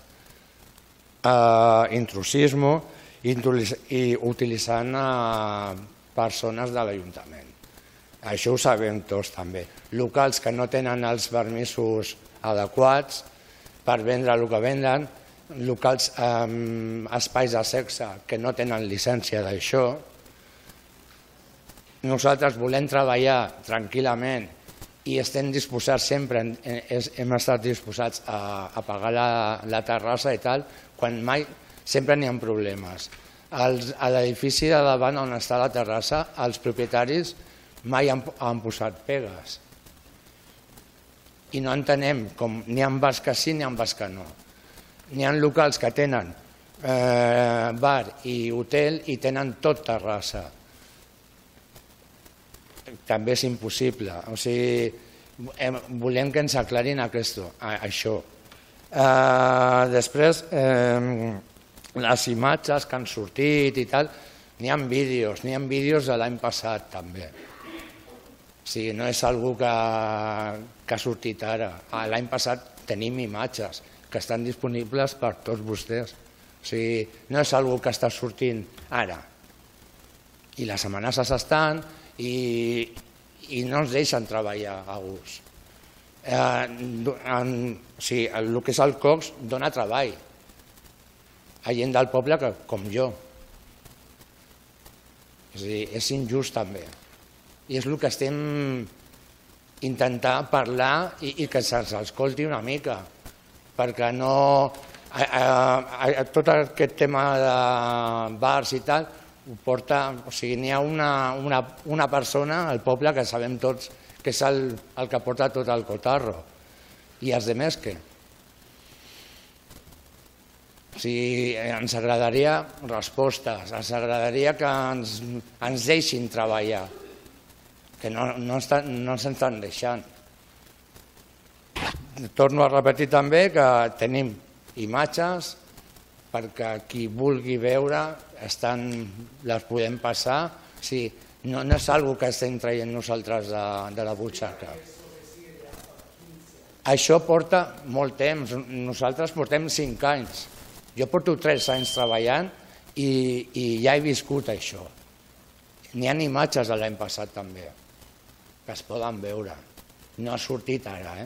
intrusisme i utilitzant persones de l'Ajuntament. Això ho sabem tots també. Locals que no tenen els permisos adequats per vendre el que venden, locals, espais de sexe que no tenen llicència d'això. Nosaltres volem treballar tranquil·lament i estem disposats sempre, hem estat disposats a pagar la terrassa i tal, quan mai sempre n'hi ha problemes. A l'edifici de davant on està la terrassa, els propietaris mai han posat pegues. I no entenem com n'hi ha bars que sí, n'hi ha bars que no. N'hi ha locals que tenen bar i hotel i tenen tot terrassa. També és impossible. O sigui, volem que ens aclarin això. Després, les imatges que han sortit i tal, n'hi ha vídeos de l'any passat també. O sigui, no és una cosa que ha sortit ara. L'any passat tenim imatges que estan disponibles per tots vostès. O sigui, no és una cosa que està sortint ara. I les amenaces estan i no ens deixen treballar a gust. O sigui, el que és el COCS dona treball a gent del poble com jo. És a dir, és injust també. I és el que estem intentant parlar i que se'ns escolti una mica, perquè no... Tot aquest tema de bars i tal, ho porta... O sigui, n'hi ha una persona al poble que sabem tots que és el que porta tot el cotarro. I els altres què? O sigui, ens agradaria respostes, ens agradaria que ens deixin treballar, que no ens estan deixant. Torno a repetir també que tenim imatges perquè qui vulgui veure les podem passar. O sigui, no és una cosa que estem traient nosaltres de la butxaca. Això porta molt temps. Nosaltres portem 5 anys. Jo porto 3 anys treballant i ja he viscut això. N'hi ha imatges de l'any passat també, que es poden veure. No ha sortit ara,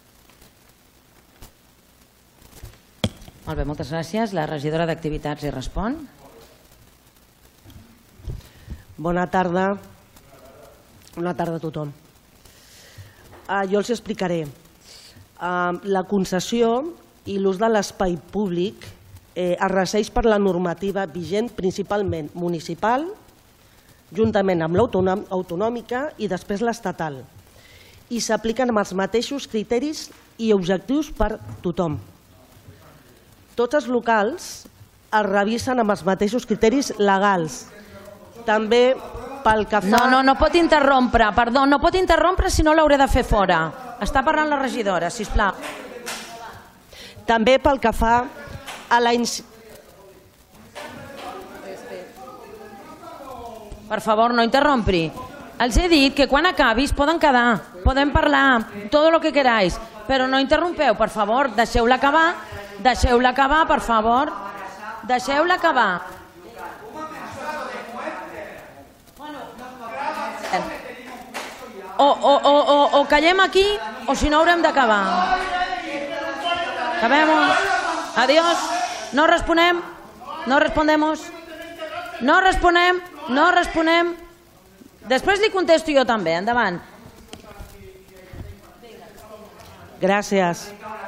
Molt bé, moltes gràcies. La regidora d'Activitats hi respon. Bona tarda. Bona tarda a tothom. Jo els explicaré. La concessió i l'ús de l'espai públic es regeix per la normativa vigent principalment municipal, juntament amb l'autonòmica i després l'estatal. I s'apliquen amb els mateixos criteris i objectius per tothom. Tots els locals es revisen amb els mateixos criteris legals. També pel que fa... No pot interrompre, perdó, no pot interrompre si no l'hauré de fer fora. Està parlant la regidora, sisplau. També pel que fa a la... Per favor, no interrompri. Els he dit que quan acabis poden quedar, podem parlar, tot el que queráis, però no interrompeu, per favor, deixeu-la acabar, per favor, deixeu-la acabar. O callem aquí o si no haurem d'acabar. Acabemos. Adiós. No responem. No respondemos. No responem. No responem. Després li contesto jo també. Endavant. Gràcies.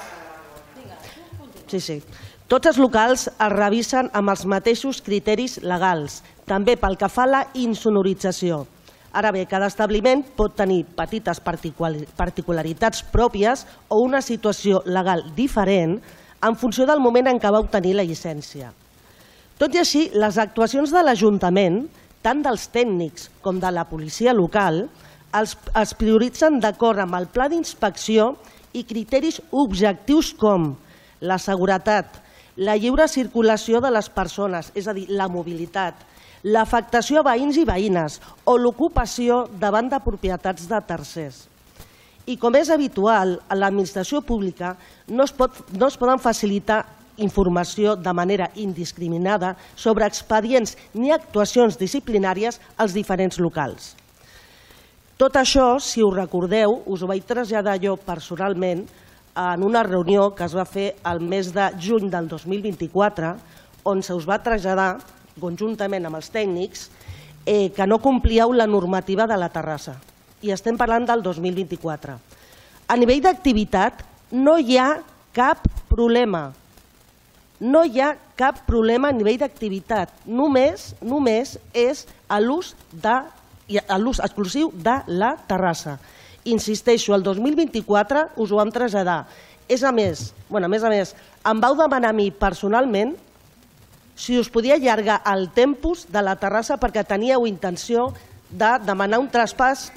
Sí. Tots els locals es revisen amb els mateixos criteris legals, també pel que fa a la insonorització. Ara bé, cada establiment pot tenir petites particularitats pròpies o una situació legal diferent en funció del moment en què va obtenir la llicència. Tot i així, les actuacions de l'Ajuntament, tant dels tècnics com de la policia local, es prioritzen d'acord amb el pla d'inspecció i criteris objectius com la seguretat, la lliure circulació de les persones, és a dir, la mobilitat, l'afectació a veïns i veïnes o l'ocupació davant de propietats de tercers. I com és habitual, a l'administració pública no es poden facilitar informació de manera indiscriminada sobre expedients ni actuacions disciplinàries als diferents locals. Tot això, si us recordeu, us ho vaig traslladar jo personalment en una reunió que es va fer el mes de juny del 2024, on se us va traslladar, conjuntament amb els tècnics, que no complíeu la normativa de la terrassa. I estem parlant del 2024. A nivell d'activitat no hi ha cap problema. No hi ha cap problema a nivell d'activitat. Només és l'ús exclusiu de la terrassa. Insisteixo, el 2024 us ho vam traslladar. A més, em vau demanar a mi personalment si us podia allargar el tempus de la terrassa perquè teníeu intenció de demanar un traspàs.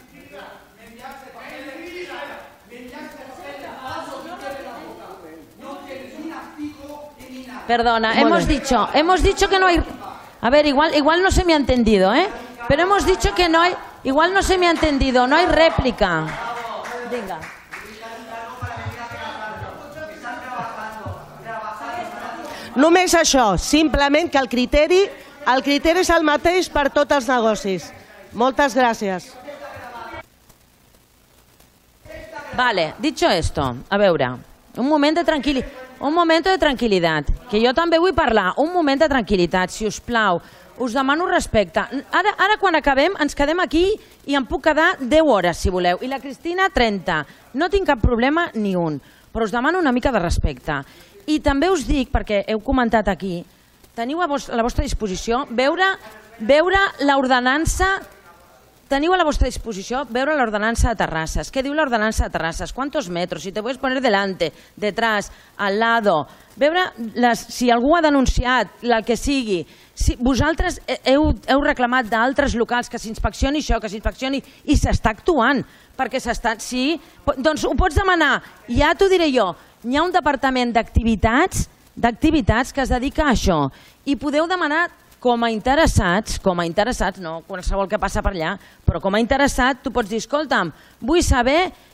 Perdona, hemos dicho que no hay... A ver, igual no se me ha entendido, pero hemos dicho que no hay... Igual no se me ha entendido, no hay réplica. Venga. Només això, simplement que el criteri és el mateix per tots els negocis. Moltes gràcies. Vale, dicho esto, a veure, un moment de tranquil·litat, que jo també vull parlar, un moment de tranquil·litat, si us plau. Us demano respecte. Ara quan acabem ens quedem aquí i em puc quedar 10 hores, si voleu. I la Cristina, 30. No tinc cap problema ni un, però us demano una mica de respecte. I també us dic, perquè heu comentat aquí, teniu a la vostra disposició veure l'ordenança. Teniu a la vostra disposició veure l'ordenança de terrasses. Què diu l'ordenança de terrasses? ¿Cuántos metros? Si te puedes poner delante, detrás, al lado. Veure si algú ha denunciat, el que sigui. Si vosaltres heu reclamat d'altres locals que s'inspeccioni això, que s'inspeccioni, i s'està actuant. Perquè s'està... Sí, doncs ho pots demanar. Ja t'ho diré jo. Hi ha un departament d'activitats que es dedica a això. I podeu demanar... Com a interessats, no qualsevol que passa per allà, però com a interessat tu pots dir, escolta'm, vull saber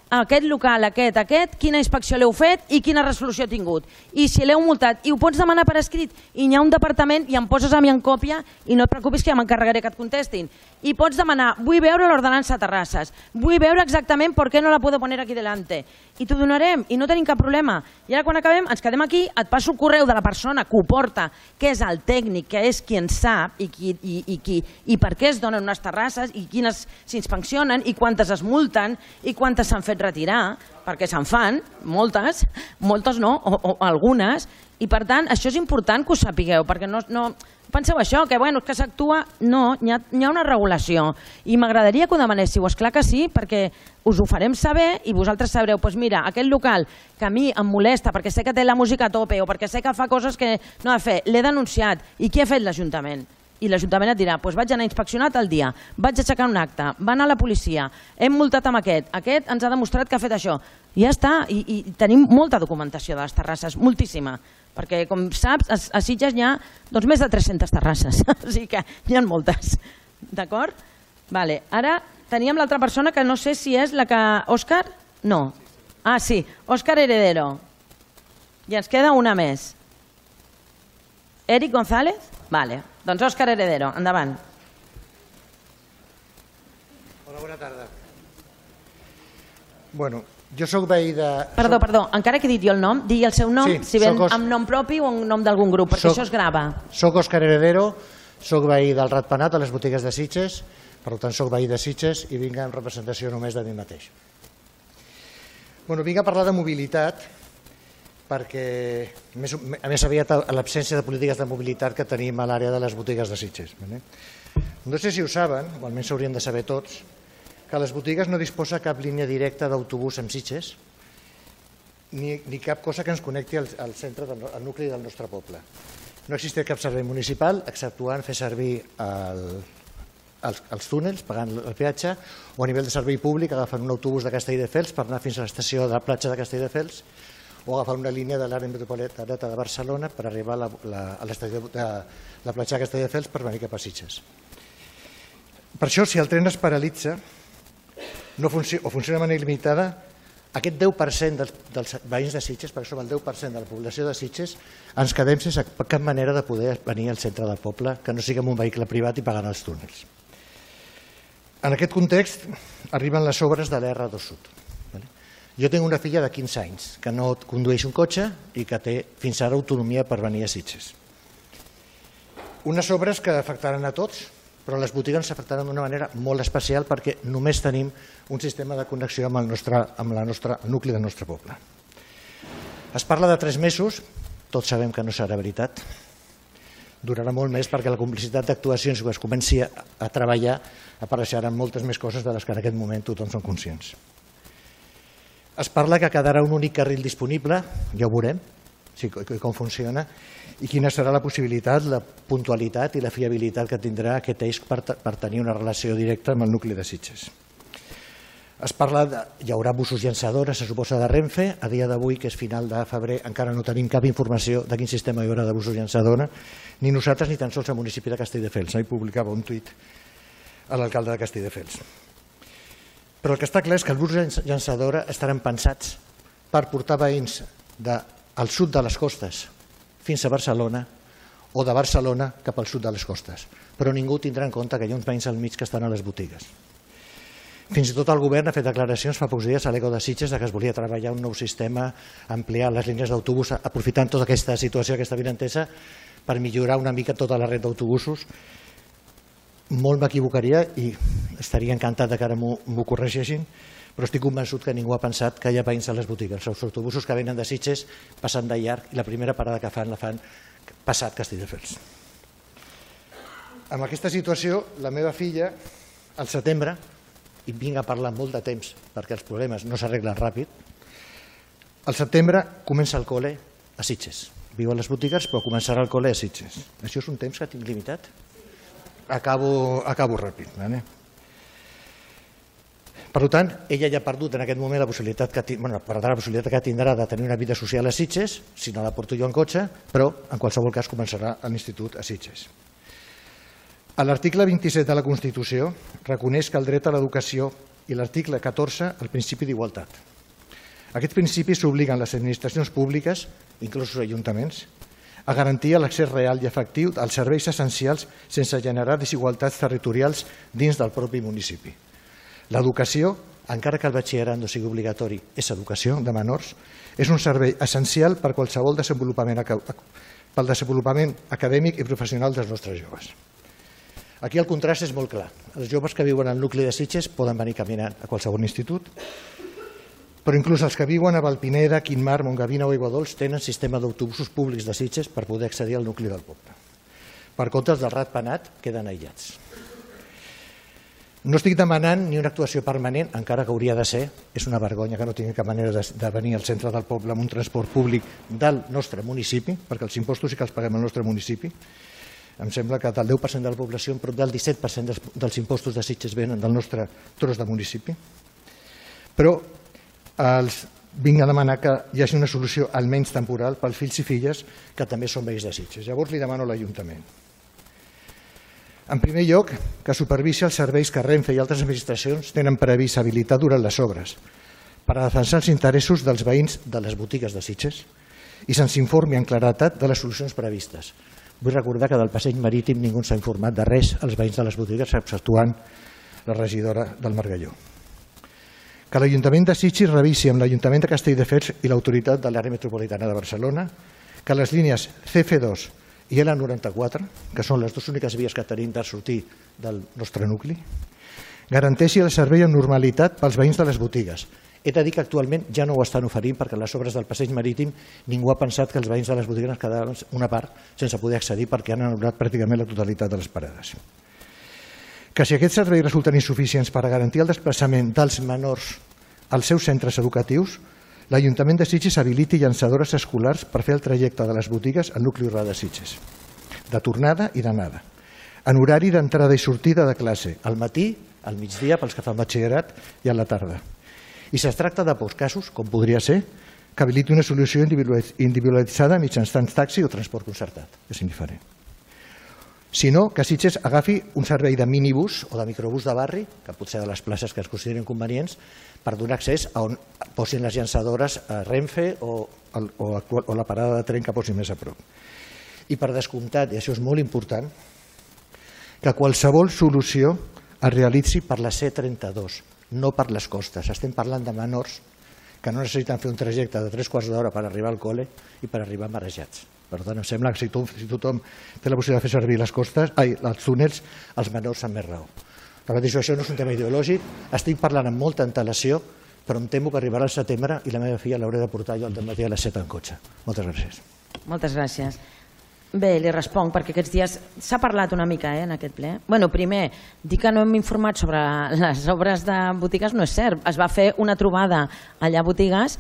aquest local, aquest, quina inspecció l'heu fet i quina resolució ha tingut. I si l'heu multat, i ho pots demanar per escrit, i hi ha un departament i em poses a mi en còpia i no et preocupis que ja m'encarregaré que et contestin. I pots demanar, vull veure l'ordenança a terrasses, vull veure exactament per què no la puedo poner aquí delante. I t'ho donarem i no tenim cap problema. I ara quan acabem ens quedem aquí, et passo el correu de la persona que ho porta, que és el tècnic, que és qui en sap i per què es donen unes terrasses i quines s'inspeccionen i quantes es multen i quantes s'han fet retirar, perquè se'n fan, moltes no, o algunes, i per tant això és important que ho sapigueu, perquè no penseu això, que bueno, que s'actua, no, hi ha una regulació i m'agradaria que ho demanéssiu, esclar que sí, perquè us ho farem saber i vosaltres sabreu, doncs mira, aquest local que a mi em molesta perquè sé que té la música a tope o perquè sé que fa coses que no ha de fer, l'he denunciat, i què ha fet l'Ajuntament? I l'Ajuntament et dirà, doncs vaig anar a inspeccionar tal dia, vaig aixecar un acte, va anar a la policia, hem multat amb aquest ens ha demostrat que ha fet això. I ja està, i tenim molta documentació de les terrasses, moltíssima, perquè com saps, a Sitges hi ha més de 300 terrasses, o sigui que n'hi ha moltes, d'acord? Vale, ara teníem l'altra persona que no sé si és la que... Òscar? No. Ah, sí, Òscar Heredero. I ens queda una més. Eric González? Vale. Doncs Òscar Heredero, endavant. Hola, bona tarda. Bueno, jo soc veí de... Perdó, encara que he dit jo el nom, digui el seu nom, si ven amb nom propi o en nom d'algun grup, perquè això es grava. Soc Òscar Heredero, soc veí del Ratpenat a les botigues de Sitges, per tant soc veí de Sitges i vinc en representació només de mi mateix. Bueno, vinc a parlar de mobilitat, perquè a més aviat l'absència de polítiques de mobilitat que tenim a l'àrea de les botigues de Sitges. No sé si ho saben, o almenys s'haurien de saber tots, que les botigues no disposa cap línia directa d'autobús amb Sitges ni cap cosa que ens connecti al centre, al nucli del nostre poble. No existeix cap servei municipal, exceptuant fer servir els túnels, pagant el peatge, o a nivell de servei públic, agafant un autobús de Castelldefels per anar fins a l'estació de platja de Castelldefels, o agafar una línia de l'àrea metropolitana de Barcelona per arribar a l'estació de la platja de Castelldefels per venir cap a Sitges. Per això, si el tren es paralitza o funciona de manera il·limitada, aquest 10% dels veïns de Sitges, perquè som el 10% de la població de Sitges, ens quedem sense cap manera de poder venir al centre del poble, que no sigui amb un vehicle privat i pagant els túnels. En aquest context arriben les obres de l'R2 Sud. Jo tinc una filla de 15 anys que no condueix un cotxe i que té fins ara autonomia per venir a Sitges. Unes obres que afectaran a tots, però les botigues ens afectaran d'una manera molt especial perquè només tenim un sistema de connexió amb el nucli del nostre poble. Es parla de 3 mesos, tots sabem que no serà veritat. Durarà molt més perquè la complicitat d'actuacions que es comenci a treballar apareixeran moltes més coses de les que en aquest moment tothom som conscients. Es parla que quedarà un únic carril disponible, ja ho veurem, com funciona, i quina serà la possibilitat, la puntualitat i la fiabilitat que tindrà aquest eix per tenir una relació directa amb el nucli de Sitges. Es parla hi haurà busos llançadores, se suposa, de Renfe. A dia d'avui, que és final de febrer, encara no tenim cap informació de quin sistema hi haurà de busos llançadora, ni nosaltres ni tan sols el municipi de Castelldefels. Ahir publicava un tuit a l'alcalde de Castelldefels. Però el que està clar és que els busos llançadora estaran pensats per portar veïns al sud de les costes fins a Barcelona o de Barcelona cap al sud de les costes. Però ningú tindrà en compte que hi ha uns veïns al mig que estan a les botigues. Fins i tot el govern ha fet declaracions fa pocs dies a l'Eco de Sitges que es volia treballar un nou sistema, ampliar les línies d'autobús, aprofitant tota aquesta situació, aquesta avinentesa, per millorar una mica tota la red d'autobusos. Molt m'equivocaria i estaria encantat que ara m'ho corregeixin, però estic convençut que ningú ha pensat que hi ha veïns a les botigues. Els autobusos que venen de Sitges passen de llarg i la primera parada que fan la fan passat Castelldefels. Amb aquesta situació, la meva filla, al setembre, i vinc a parlar molt de temps perquè els problemes no s'arreglen ràpid, al setembre comença el col·le a Sitges. Viu a les botigues però començarà el col·le a Sitges. Això és un temps que tinc limitat? Acabo ràpid. Per tant, ella ja ha perdut en aquest moment la possibilitat que tindrà de tenir una vida social a Sitges, si no la porto jo en cotxe, però en qualsevol cas començarà a l'institut a Sitges. L'article 27 de la Constitució reconeix que el dret a l'educació i l'article 14 el principi d'igualtat. Aquests principis obliguen les administracions públiques, inclosos ajuntaments, a garantir l'accés real i efectiu als serveis essencials sense generar desigualtats territorials dins del propi municipi. L'educació, encara que el batxillerat no sigui obligatori, és educació de menors, és un servei essencial per qualsevol desenvolupament acadèmic i professional dels nostres joves. Aquí el contrast és molt clar. Els joves que viuen al nucli de Sitges poden venir caminant a qualsevol institut, però inclús els que viuen a Valpineda, Quintmar, Montgavina o Aiguadols tenen sistema d'autobusos públics de Sitges per poder accedir al nucli del poble. Per contra, els del Ratpenat queden aïllats. No estic demanant ni una actuació permanent, encara que hauria de ser. És una vergonya que no tingui cap manera de venir al centre del poble amb un transport públic del nostre municipi, perquè els impostos sí que els paguem al nostre municipi. Em sembla que del 10% de la població, prop del 17% dels impostos de Sitges venen del nostre tros de municipi. Però els vinc a demanar que hi hagi una solució almenys temporal pels fills i filles que també són veïns de Sitges. Llavors li demano a l'Ajuntament. En primer lloc, que supervisi els serveis que Renfe i altres administracions tenen previst habilitar durant les obres per a defensar els interessos dels veïns de les botigues de Sitges i se'ns informi amb claretat de les solucions previstes. Vull recordar que del passeig marítim ningú s'ha informat de res als veïns de les botigues, exceptuant la regidora del Margalló. Que l'Ajuntament de Sitges revisi amb l'Ajuntament de Castelldefels i l'Autoritat de l'Àrea Metropolitana de Barcelona que les línies CF2 i l'A94, que són les dues úniques vies que tenim per sortir del nostre nucli, garanteixi el servei amb normalitat pels veïns de les botigues. He de dir que actualment ja no ho estan oferint perquè les obres del passeig marítim ningú ha pensat que els veïns de les botigues quedaven una part sense poder accedir perquè han anul·lat pràcticament la totalitat de les parades. Que si aquests serveis resulten insuficients per a garantir el desplaçament dels menors als seus centres educatius, l'Ajuntament de Sitges habiliti llançadores escolars per fer el trajecte de les botigues al nucli urbà de Sitges, de tornada i d'anada, en horari d'entrada i sortida de classe, al matí, al migdia pels que fan batxillerat i a la tarda. I si es tracta de pocs casos, com podria ser, que habiliti una solució individualitzada mitjançant taxi o transport concertat, és indiferent. Si no, que Sitges agafi un servei de minibús o de microbús de barri, que pot ser de les places que es considerin convenients, per donar accés a on posin les llançadores a Renfe o la parada de tren que posin més a prop. I per descomptat, i això és molt important, que qualsevol solució es realitzi per la C32, no per les costes. Estem parlant de menors que no necessiten fer un trajecte de 3 quarts d'hora per arribar al col·le i per arribar marejats. Per tant, em sembla que si tothom té la possibilitat de fer servir les costes, els túnels, els menors amb més raó. Repeteixo, això no és un tema ideològic, estic parlant amb molta antelació, però em temo que arribarà al setembre i la meva filla l'hauré de portar jo al matí a les 7 en cotxe. Moltes gràcies. Moltes gràcies. Bé, li responc, perquè aquests dies s'ha parlat una mica en aquest ple. Bueno, primer, dir que no hem informat sobre les obres de botigues no és cert. Es va fer una trobada allà a botigues.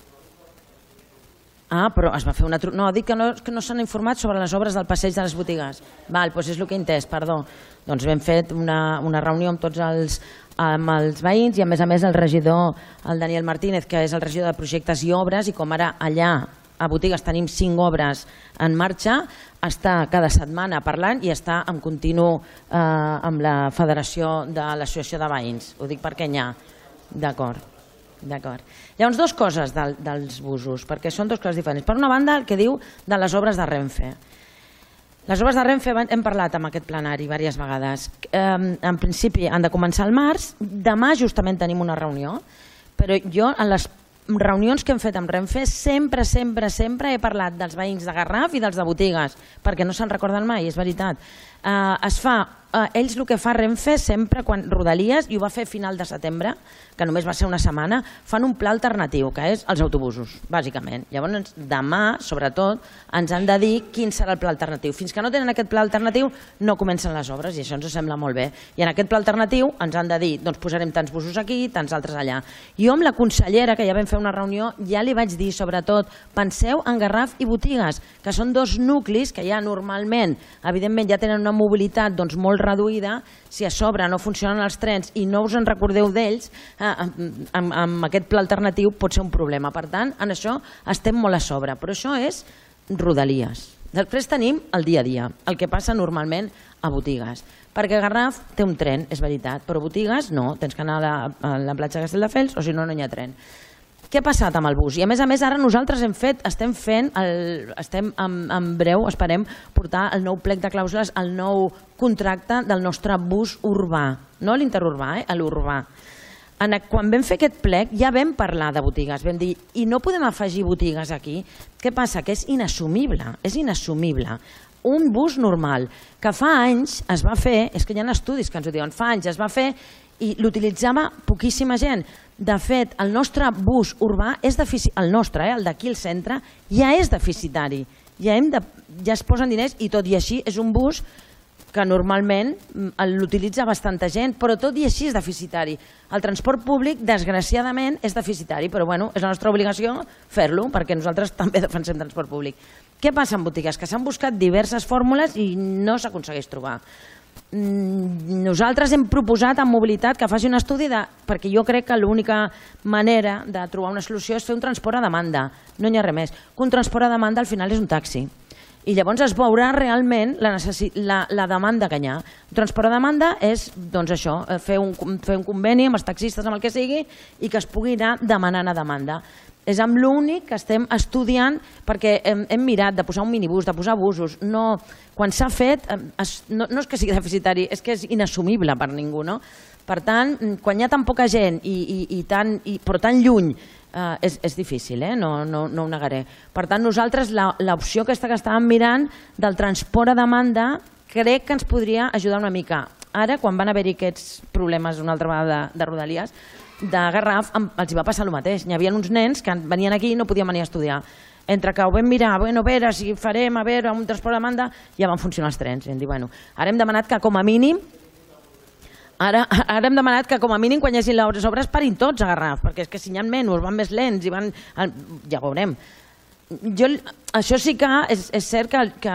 Però es va fer una trobada... No, dic que no s'han informat sobre les obres del passeig de les botigues. Val, doncs és el que he entès, perdó. Doncs hem fet una reunió amb tots els veïns i a més el regidor, el Daniel Martínez, que és el regidor de projectes i obres, i com ara allà a botigues tenim 5 obres en marxa, està cada setmana parlant i està en continu amb la federació de l'associació de veïns. Ho dic perquè n'hi ha. D'acord. Llavors, dues coses dels busos, perquè són dues coses diferents. Per una banda, el que diu de les obres de Renfe. Les obres de Renfe hem parlat en aquest plenari diverses vegades. En principi han de començar al març, demà justament tenim una reunió, però jo en les reunions que hem fet amb Renfe sempre he parlat dels veïns de Garraf i dels de botigues, perquè no se'n recorden mai, és veritat. Ells el que fa Renfe sempre quan Rodalies, i ho va fer a final de setembre, que només va ser una setmana, fan un pla alternatiu, que és els autobusos, bàsicament. Llavors demà, sobretot, ens han de dir quin serà el pla alternatiu. Fins que no tenen aquest pla alternatiu no comencen les obres i això ens sembla molt bé. I en aquest pla alternatiu ens han de dir doncs posarem tants busos aquí, tants altres allà. Jo amb la consellera, que ja vam fer una reunió, ja li vaig dir sobretot penseu en Garraf i botigues, que són dos nuclis que ja normalment, evidentment ja tenen una mobilitat molt reduïda. Si a sobre no funcionen els trens i no us en recordeu d'ells, amb aquest pla alternatiu pot ser un problema. Per tant, en això estem molt a sobre, però això és Rodalies. Després tenim el dia a dia, el que passa normalment a botigues. Perquè Garraf té un tren, és veritat, però botigues no, tens que anar a la platja de Castelldefels o si no, no hi ha tren. Què ha passat amb el bus? I a més, ara nosaltres estem en breu, esperem portar el nou plec de clàusules, el nou contracte del nostre bus urbà, no l'interurbà, l'urbà. Quan vam fer aquest plec ja vam parlar de botigues, vam dir, i no podem afegir botigues aquí? Què passa? Que és inassumible, és inassumible. Un bus normal, que fa anys es va fer, és que hi ha estudis que ens ho diuen, fa anys es va fer i l'utilitzava poquíssima gent. De fet, el nostre bus urbà és deficitari, el nostre, el d'aquí al centre, ja és deficitari. Ja es posen diners i tot i així és un bus que normalment l'utilitza bastanta gent, però tot i així és deficitari. El transport públic, desgraciadament, és deficitari, però bueno, és la nostra obligació fer-lo, perquè nosaltres també defensem transport públic. Què passa amb botigues? Que s'han buscat diverses fórmules i no s'aconsegueix trobar. Nosaltres hem proposat a Mobilitat que faci un estudi, perquè jo crec que l'única manera de trobar una solució és fer un transport a demanda, no hi ha res més. Un transport a demanda al final és un taxi. I llavors es veurà realment la demanda que hi ha. Un transport a demanda és això, fer un conveni amb els taxistes, amb el que sigui, i que es pugui anar demanant a demanda. És amb l'únic que estem estudiant, perquè hem mirat de posar un minibús, de posar busos. Quan s'ha fet, no és que sigui deficitari, és que és inassumible per ningú. Per tant, quan hi ha tan poca gent, però tan lluny, és difícil, no ho negaré. Per tant, nosaltres l'opció aquesta que estàvem mirant del transport a demanda crec que ens podria ajudar una mica. Ara, quan van haver-hi aquests problemes una altra vegada de Rodalies, de Garraf, els va passar el mateix. Hi havia uns nens que venien aquí i no podien venir a estudiar. Entre que ho vam mirar, a veure si farem un transport a demanda, ja van funcionar els trens. I hem dit, ara hem demanat que com a mínim quan hi hagi les obres parin tots a Garraf, perquè és que si n'hi ha menys, van més lents, ja ho veurem. Això sí que és cert que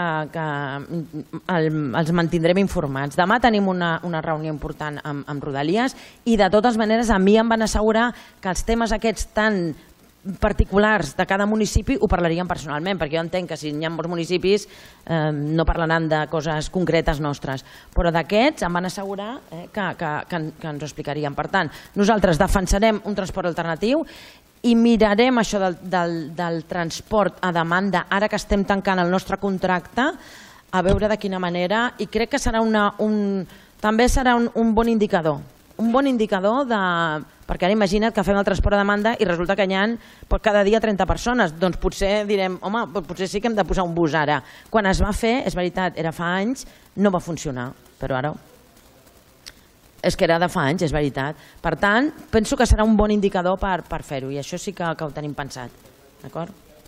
els mantindrem informats. Demà tenim una reunió important amb Rodalies i de totes maneres a mi em van assegurar que els temes aquests tan particulars de cada municipi ho parlarien personalment, perquè jo entenc que si hi ha molts municipis no parlaran de coses concretes nostres, però d'aquests em van assegurar que ens ho explicarien. Per tant, nosaltres defensarem un transport alternatiu i mirarem això del transport a demanda ara que estem tancant el nostre contracte, a veure de quina manera, i crec que també serà un bon indicador. Un bon indicador perquè ara imagina't que fem el transport a demanda i resulta que hi ha cada dia 30 persones, doncs potser direm, home, potser sí que hem de posar un bus ara. Quan es va fer, és veritat, era fa anys, no va funcionar, però ara és que era de fa anys, és veritat. Per tant, penso que serà un bon indicador per fer-ho i això sí que ho tenim pensat. D'acord?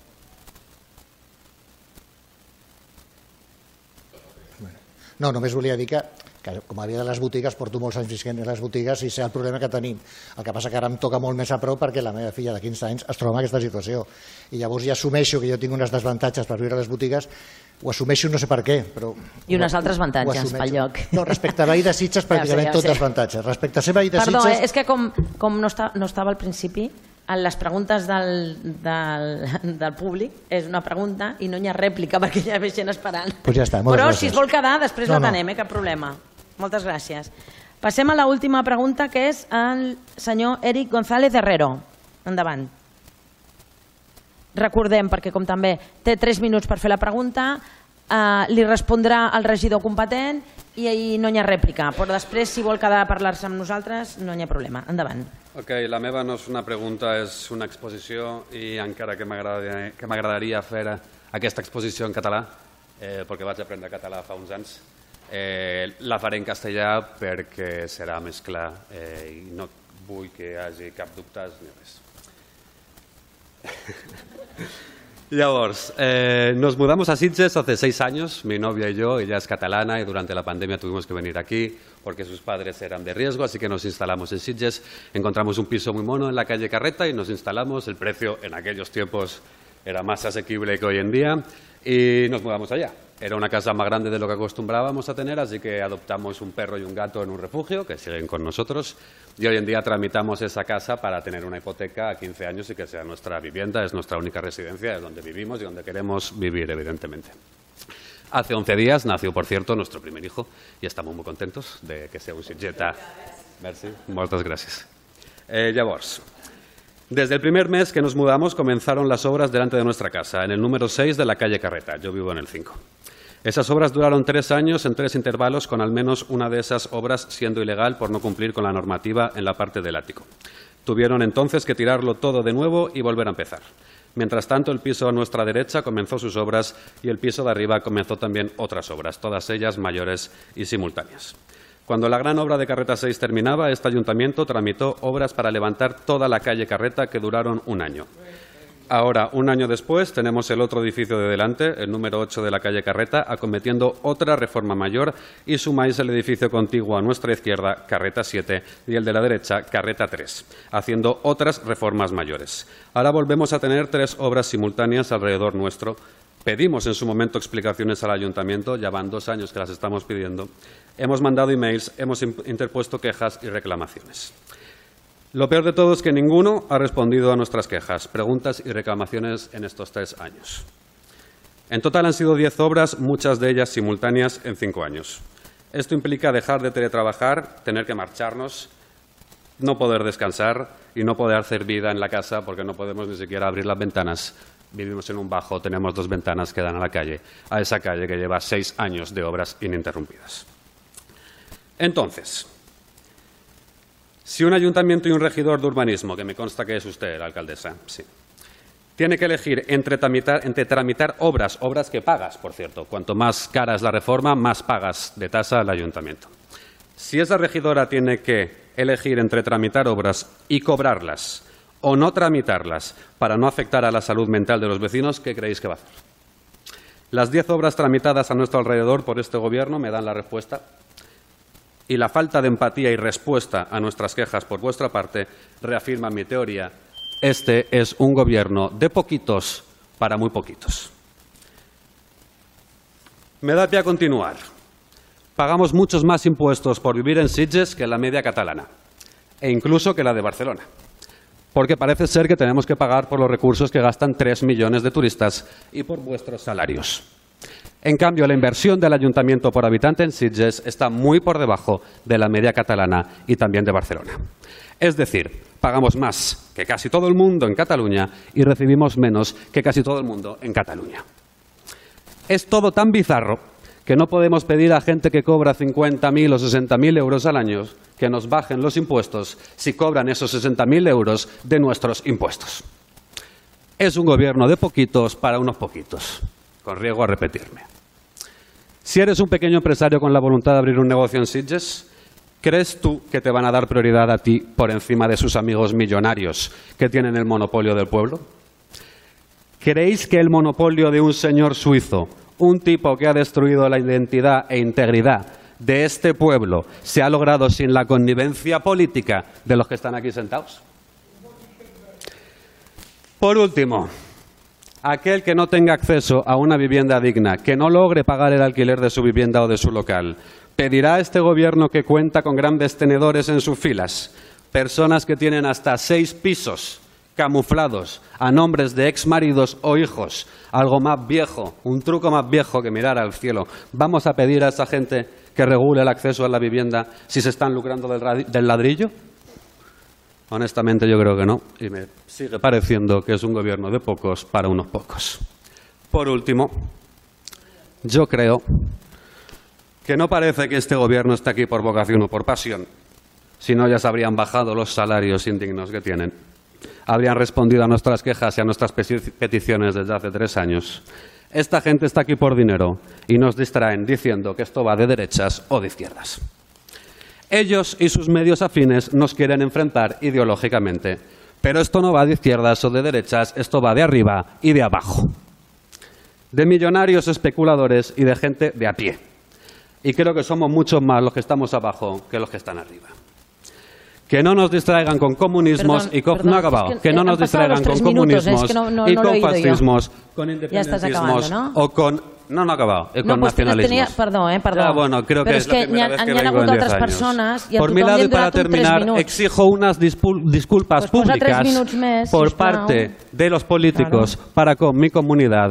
No, només volia dir que com a via de les botigues, porto molts anys visquent a les botigues i sé el problema que tenim. El que passa que ara em toca molt més a prop perquè la meva filla de 15 anys es troba en aquesta situació. I llavors ja assumeixo que jo tinc unes desavantatges per viure a les botigues, ho assumeixo no sé per què, però... I unes altres avantatges pel lloc. No, respecte a Veí de Sitges pràcticament tot desavantatges. Respecte a ser Veí de Sitges... Perdó, és que com no estava al principi, en les preguntes del públic és una pregunta i no hi ha rèplica perquè hi ha més gent esperant. Pues ja està, però si es vol quedar, després l'atenem, cap problema. Moltes gràcies. Passem a l'última pregunta, que és el senyor Eric González Herrero. Endavant. Recordem, perquè com també té 3 minuts per fer la pregunta, li respondrà el regidor competent i no hi ha rèplica, però després, si vol quedar a parlar-se amb nosaltres, no hi ha problema. Endavant. Ok, la meva no és una pregunta, és una exposició i encara que m'agradaria fer aquesta exposició en català, perquè vaig aprendre català fa uns anys, la faré en castellà perquè serà més clar i no vull que hi hagi cap dubte ni res. Llavors, nos mudamos a Sitges hace 6 años, mi novia y yo, ella es catalana y durante la pandemia tuvimos que venir aquí porque sus padres eran de riesgo, así que nos instalamos en Sitges, encontramos un piso muy mono en la calle Carreta y nos instalamos, el precio en aquellos tiempos era más asequible que hoy en día y nos mudamos allá. Era una casa más grande de lo que acostumbrábamos a tener, así que adoptamos un perro y un gato en un refugio, que siguen con nosotros, y hoy en día tramitamos esa casa para tener una hipoteca a 15 años y que sea nuestra vivienda, es nuestra única residencia, es donde vivimos y donde queremos vivir, evidentemente. Hace 11 días nació, por cierto, nuestro primer hijo y estamos muy contentos de que sea un sitgeta. Merci, moltes gràcies. Llavors, desde el primer mes que nos mudamos comenzaron las obras delante de nuestra casa, en el número 6 de la calle Carreta. Yo vivo en el 5. Esas obras duraron 3 años en 3 intervalos, con al menos una de esas obras siendo ilegal por no cumplir con la normativa en la parte del ático. Tuvieron entonces que tirarlo todo de nuevo y volver a empezar. Mientras tanto, el piso a nuestra derecha comenzó sus obras y el piso de arriba comenzó también otras obras, todas ellas mayores y simultáneas. Cuando la gran obra de Carreta 6 terminaba, este ayuntamiento tramitó obras para levantar toda la calle Carreta que duraron 1 año. Ahora, 1 año después, tenemos el otro edificio de delante, el número 8 de la calle Carreta, acometiendo otra reforma mayor y sumáis el edificio contiguo a nuestra izquierda, Carreta 7, y el de la derecha, Carreta 3, haciendo otras reformas mayores. Ahora volvemos a tener 3 obras simultáneas alrededor nuestro. Pedimos en su momento explicaciones al ayuntamiento, ya van 2 años que las estamos pidiendo. Hemos mandado emails, hemos interpuesto quejas y reclamaciones. Lo peor de todo es que ninguno ha respondido a nuestras quejas, preguntas y reclamaciones en estos 3 años. En total han sido 10 obras, muchas de ellas simultáneas en 5 años. Esto implica dejar de teletrabajar, tener que marcharnos, no poder descansar y no poder hacer vida en la casa porque no podemos ni siquiera abrir las ventanas. Vivimos en un bajo, tenemos 2 ventanas que dan a la calle, a esa calle que lleva 6 años de obras ininterrumpidas. Entonces, si un ayuntamiento y un regidor de urbanismo, que me consta que es usted, la alcaldesa, sí, tiene que elegir entre tramitar obras que pagas, por cierto, cuanto más cara es la reforma, más pagas de tasa al ayuntamiento. Si esa regidora tiene que elegir entre tramitar obras y cobrarlas o no tramitarlas para no afectar a la salud mental de los vecinos, ¿qué creéis que va a hacer? Las 10 obras tramitadas a nuestro alrededor por este Gobierno me dan la respuesta. Y la falta de empatía y respuesta a nuestras quejas por vuestra parte reafirma mi teoría. Este es un gobierno de poquitos para muy poquitos. Me da pie a continuar. Pagamos muchos más impuestos por vivir en Sitges que la media catalana, e incluso que la de Barcelona, porque parece ser que tenemos que pagar por los recursos que gastan 3 millones de turistas y por vuestros salarios. En cambio, la inversión del ayuntamiento por habitante en Sitges está muy por debajo de la media catalana y también de Barcelona. Es decir, pagamos más que casi todo el mundo en Cataluña y recibimos menos que casi todo el mundo en Cataluña. Es todo tan bizarro que no podemos pedir a gente que cobra 50.000 o 60.000 euros al año que nos bajen los impuestos si cobran esos 60.000 euros de nuestros impuestos. Es un gobierno de poquitos para unos poquitos, con riesgo a repetirme. Si eres un pequeño empresario con la voluntad de abrir un negocio en Sitges, ¿crees tú que te van a dar prioridad a ti por encima de sus amigos millonarios que tienen el monopolio del pueblo? ¿Creéis que el monopolio de un señor suizo, un tipo que ha destruido la identidad e integridad de este pueblo, se ha logrado sin la connivencia política de los que están aquí sentados? Por último, aquel que no tenga acceso a una vivienda digna, que no logre pagar el alquiler de su vivienda o de su local, pedirá a este gobierno que cuenta con grandes tenedores en sus filas, personas que tienen hasta 6 pisos camuflados a nombres de exmaridos o hijos, algo más viejo, un truco más viejo que mirar al cielo. ¿Vamos a pedir a esa gente que regule el acceso a la vivienda si se están lucrando del ladrillo? Honestamente yo creo que no, y me sigue pareciendo que es un gobierno de pocos para unos pocos. Por último, yo creo que no parece que este gobierno esté aquí por vocación o por pasión, si no ya se habrían bajado los salarios indignos que tienen. Habrían respondido a nuestras quejas y a nuestras peticiones desde hace 3 años. Esta gente está aquí por dinero y nos distraen diciendo que esto va de derechas o de izquierdas. Ellos y sus medios afines nos quieren enfrentar ideológicamente, pero esto no va de izquierdas o de derechas, esto va de arriba y de abajo. De millonarios especuladores y de gente de a pie. Y creo que somos muchos más los que estamos abajo que los que están arriba. Que no nos distraigan con comunismos y con fascismos, con independentismos o con con nacionalismos. Perdón. Ya, bueno, creo que es la primera vez que vengo en 10 años. Por mi lado y para terminar, exijo unas disculpas públicas por parte de los políticos para con mi comunidad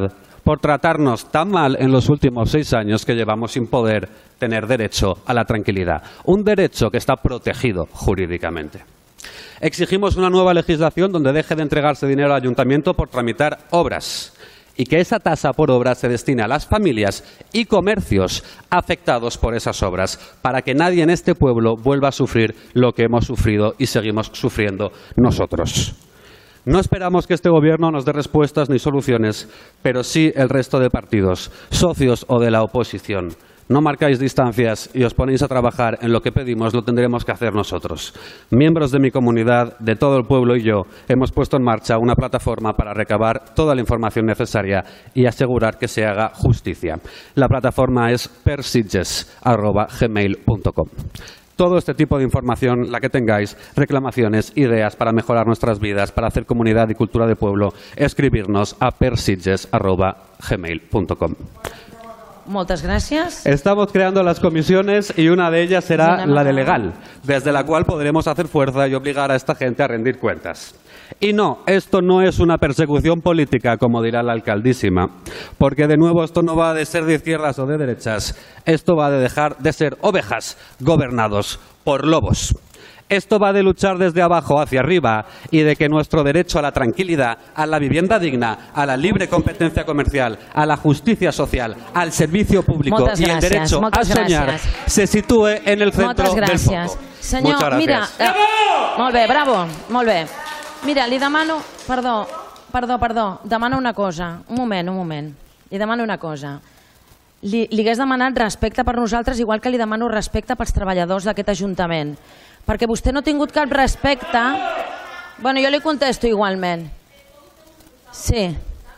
por tratarnos tan mal en los últimos 6 años que llevamos sin poder tener derecho a la tranquilidad. Un derecho que está protegido jurídicamente. Exigimos una nueva legislación donde deje de entregarse dinero al ayuntamiento por tramitar obras y que esa tasa por obra se destine a las familias y comercios afectados por esas obras, para que nadie en este pueblo vuelva a sufrir lo que hemos sufrido y seguimos sufriendo nosotros. No esperamos que este Gobierno nos dé respuestas ni soluciones, pero sí el resto de partidos, socios o de la oposición. No marcáis distancias y os ponéis a trabajar en lo que pedimos, lo tendremos que hacer nosotros. Miembros de mi comunidad, de todo el pueblo y yo, hemos puesto en marcha una plataforma para recabar toda la información necesaria y asegurar que se haga justicia. La plataforma es persitges@gmail.com. Todo este tipo de información, la que tengáis, reclamaciones, ideas para mejorar nuestras vidas, para hacer comunidad y cultura de pueblo, escribirnos a persitges@gmail.com. Moltes gràcies. Estamos creando las comisiones y una de ellas será la de legal, desde la cual podremos hacer fuerza y obligar a esta gente a rendir cuentas. Y no, esto no es una persecución política, como dirá la alcaldísima, porque de nuevo esto no va de ser de izquierdas o de derechas, esto va de dejar de ser ovejas gobernados por lobos. Esto va de luchar desde abajo hacia arriba y de que nuestro derecho a la tranquilidad, a la vivienda digna, a la libre competencia comercial, a la justicia social, al servicio público y el derecho a soñar se sitúe en el centro del foco. Senyor, Muchas mira... gracias. Molt bé, bravo, molt bé. Mira, li demano... Perdó, demano una cosa. Un moment. Li demano una cosa. Li hagués demanat respecte per nosaltres, igual que li demano respecte pels treballadors d'aquest Ajuntament. Perquè vostè no ha tingut cap respecte... Bueno, jo li contesto igualment. Sí.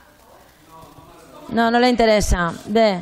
No le interesa. Bé.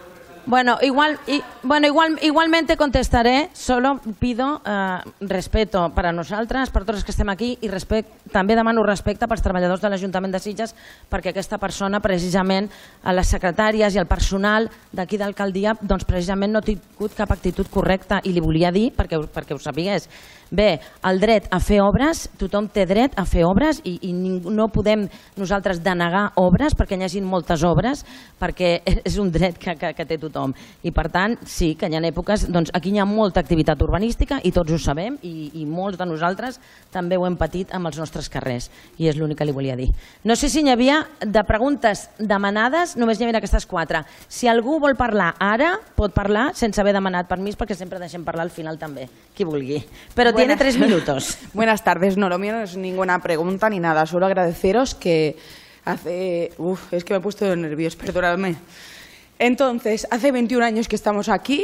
Igualmente contestaré, solo pido respeto para nosaltres, per tots els que estem aquí, i també demano respecte pels treballadors de l'Ajuntament de Sitges, perquè aquesta persona, precisament, a les secretàries i el personal d'aquí d'alcaldia, doncs precisament no ha tingut cap actitud correcta, i li volia dir, perquè ho sapigués. Bé, el dret a fer obres, tothom té dret a fer obres i no podem nosaltres denegar obres perquè hi hagi moltes obres, perquè és un dret que té tothom. I per tant, sí, que hi ha èpoques, doncs aquí hi ha molta activitat urbanística i tots ho sabem i molts de nosaltres també ho hem patit amb els nostres carrers i és l'únic que li volia dir. No sé si n'hi havia de preguntes demanades, només n'hi havia aquestes 4. Si algú vol parlar ara, pot parlar sense haver demanat permís perquè sempre deixem parlar al final també, qui vulgui. Però tiene 3 minutos. Buenas tardes. No, lo mío no es ninguna pregunta ni nada. Solo agradeceros que hace... es que me he puesto nervioso, perdonadme. Entonces, hace 21 años que estamos aquí.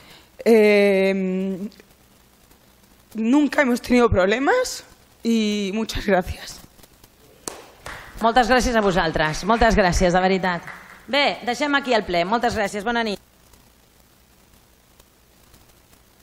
Nunca hemos tenido problemas y muchas gracias. Moltes gràcies a vosaltres. Moltes gràcies, de veritat. Bé, deixem aquí el ple. Moltes gràcies. Bona nit.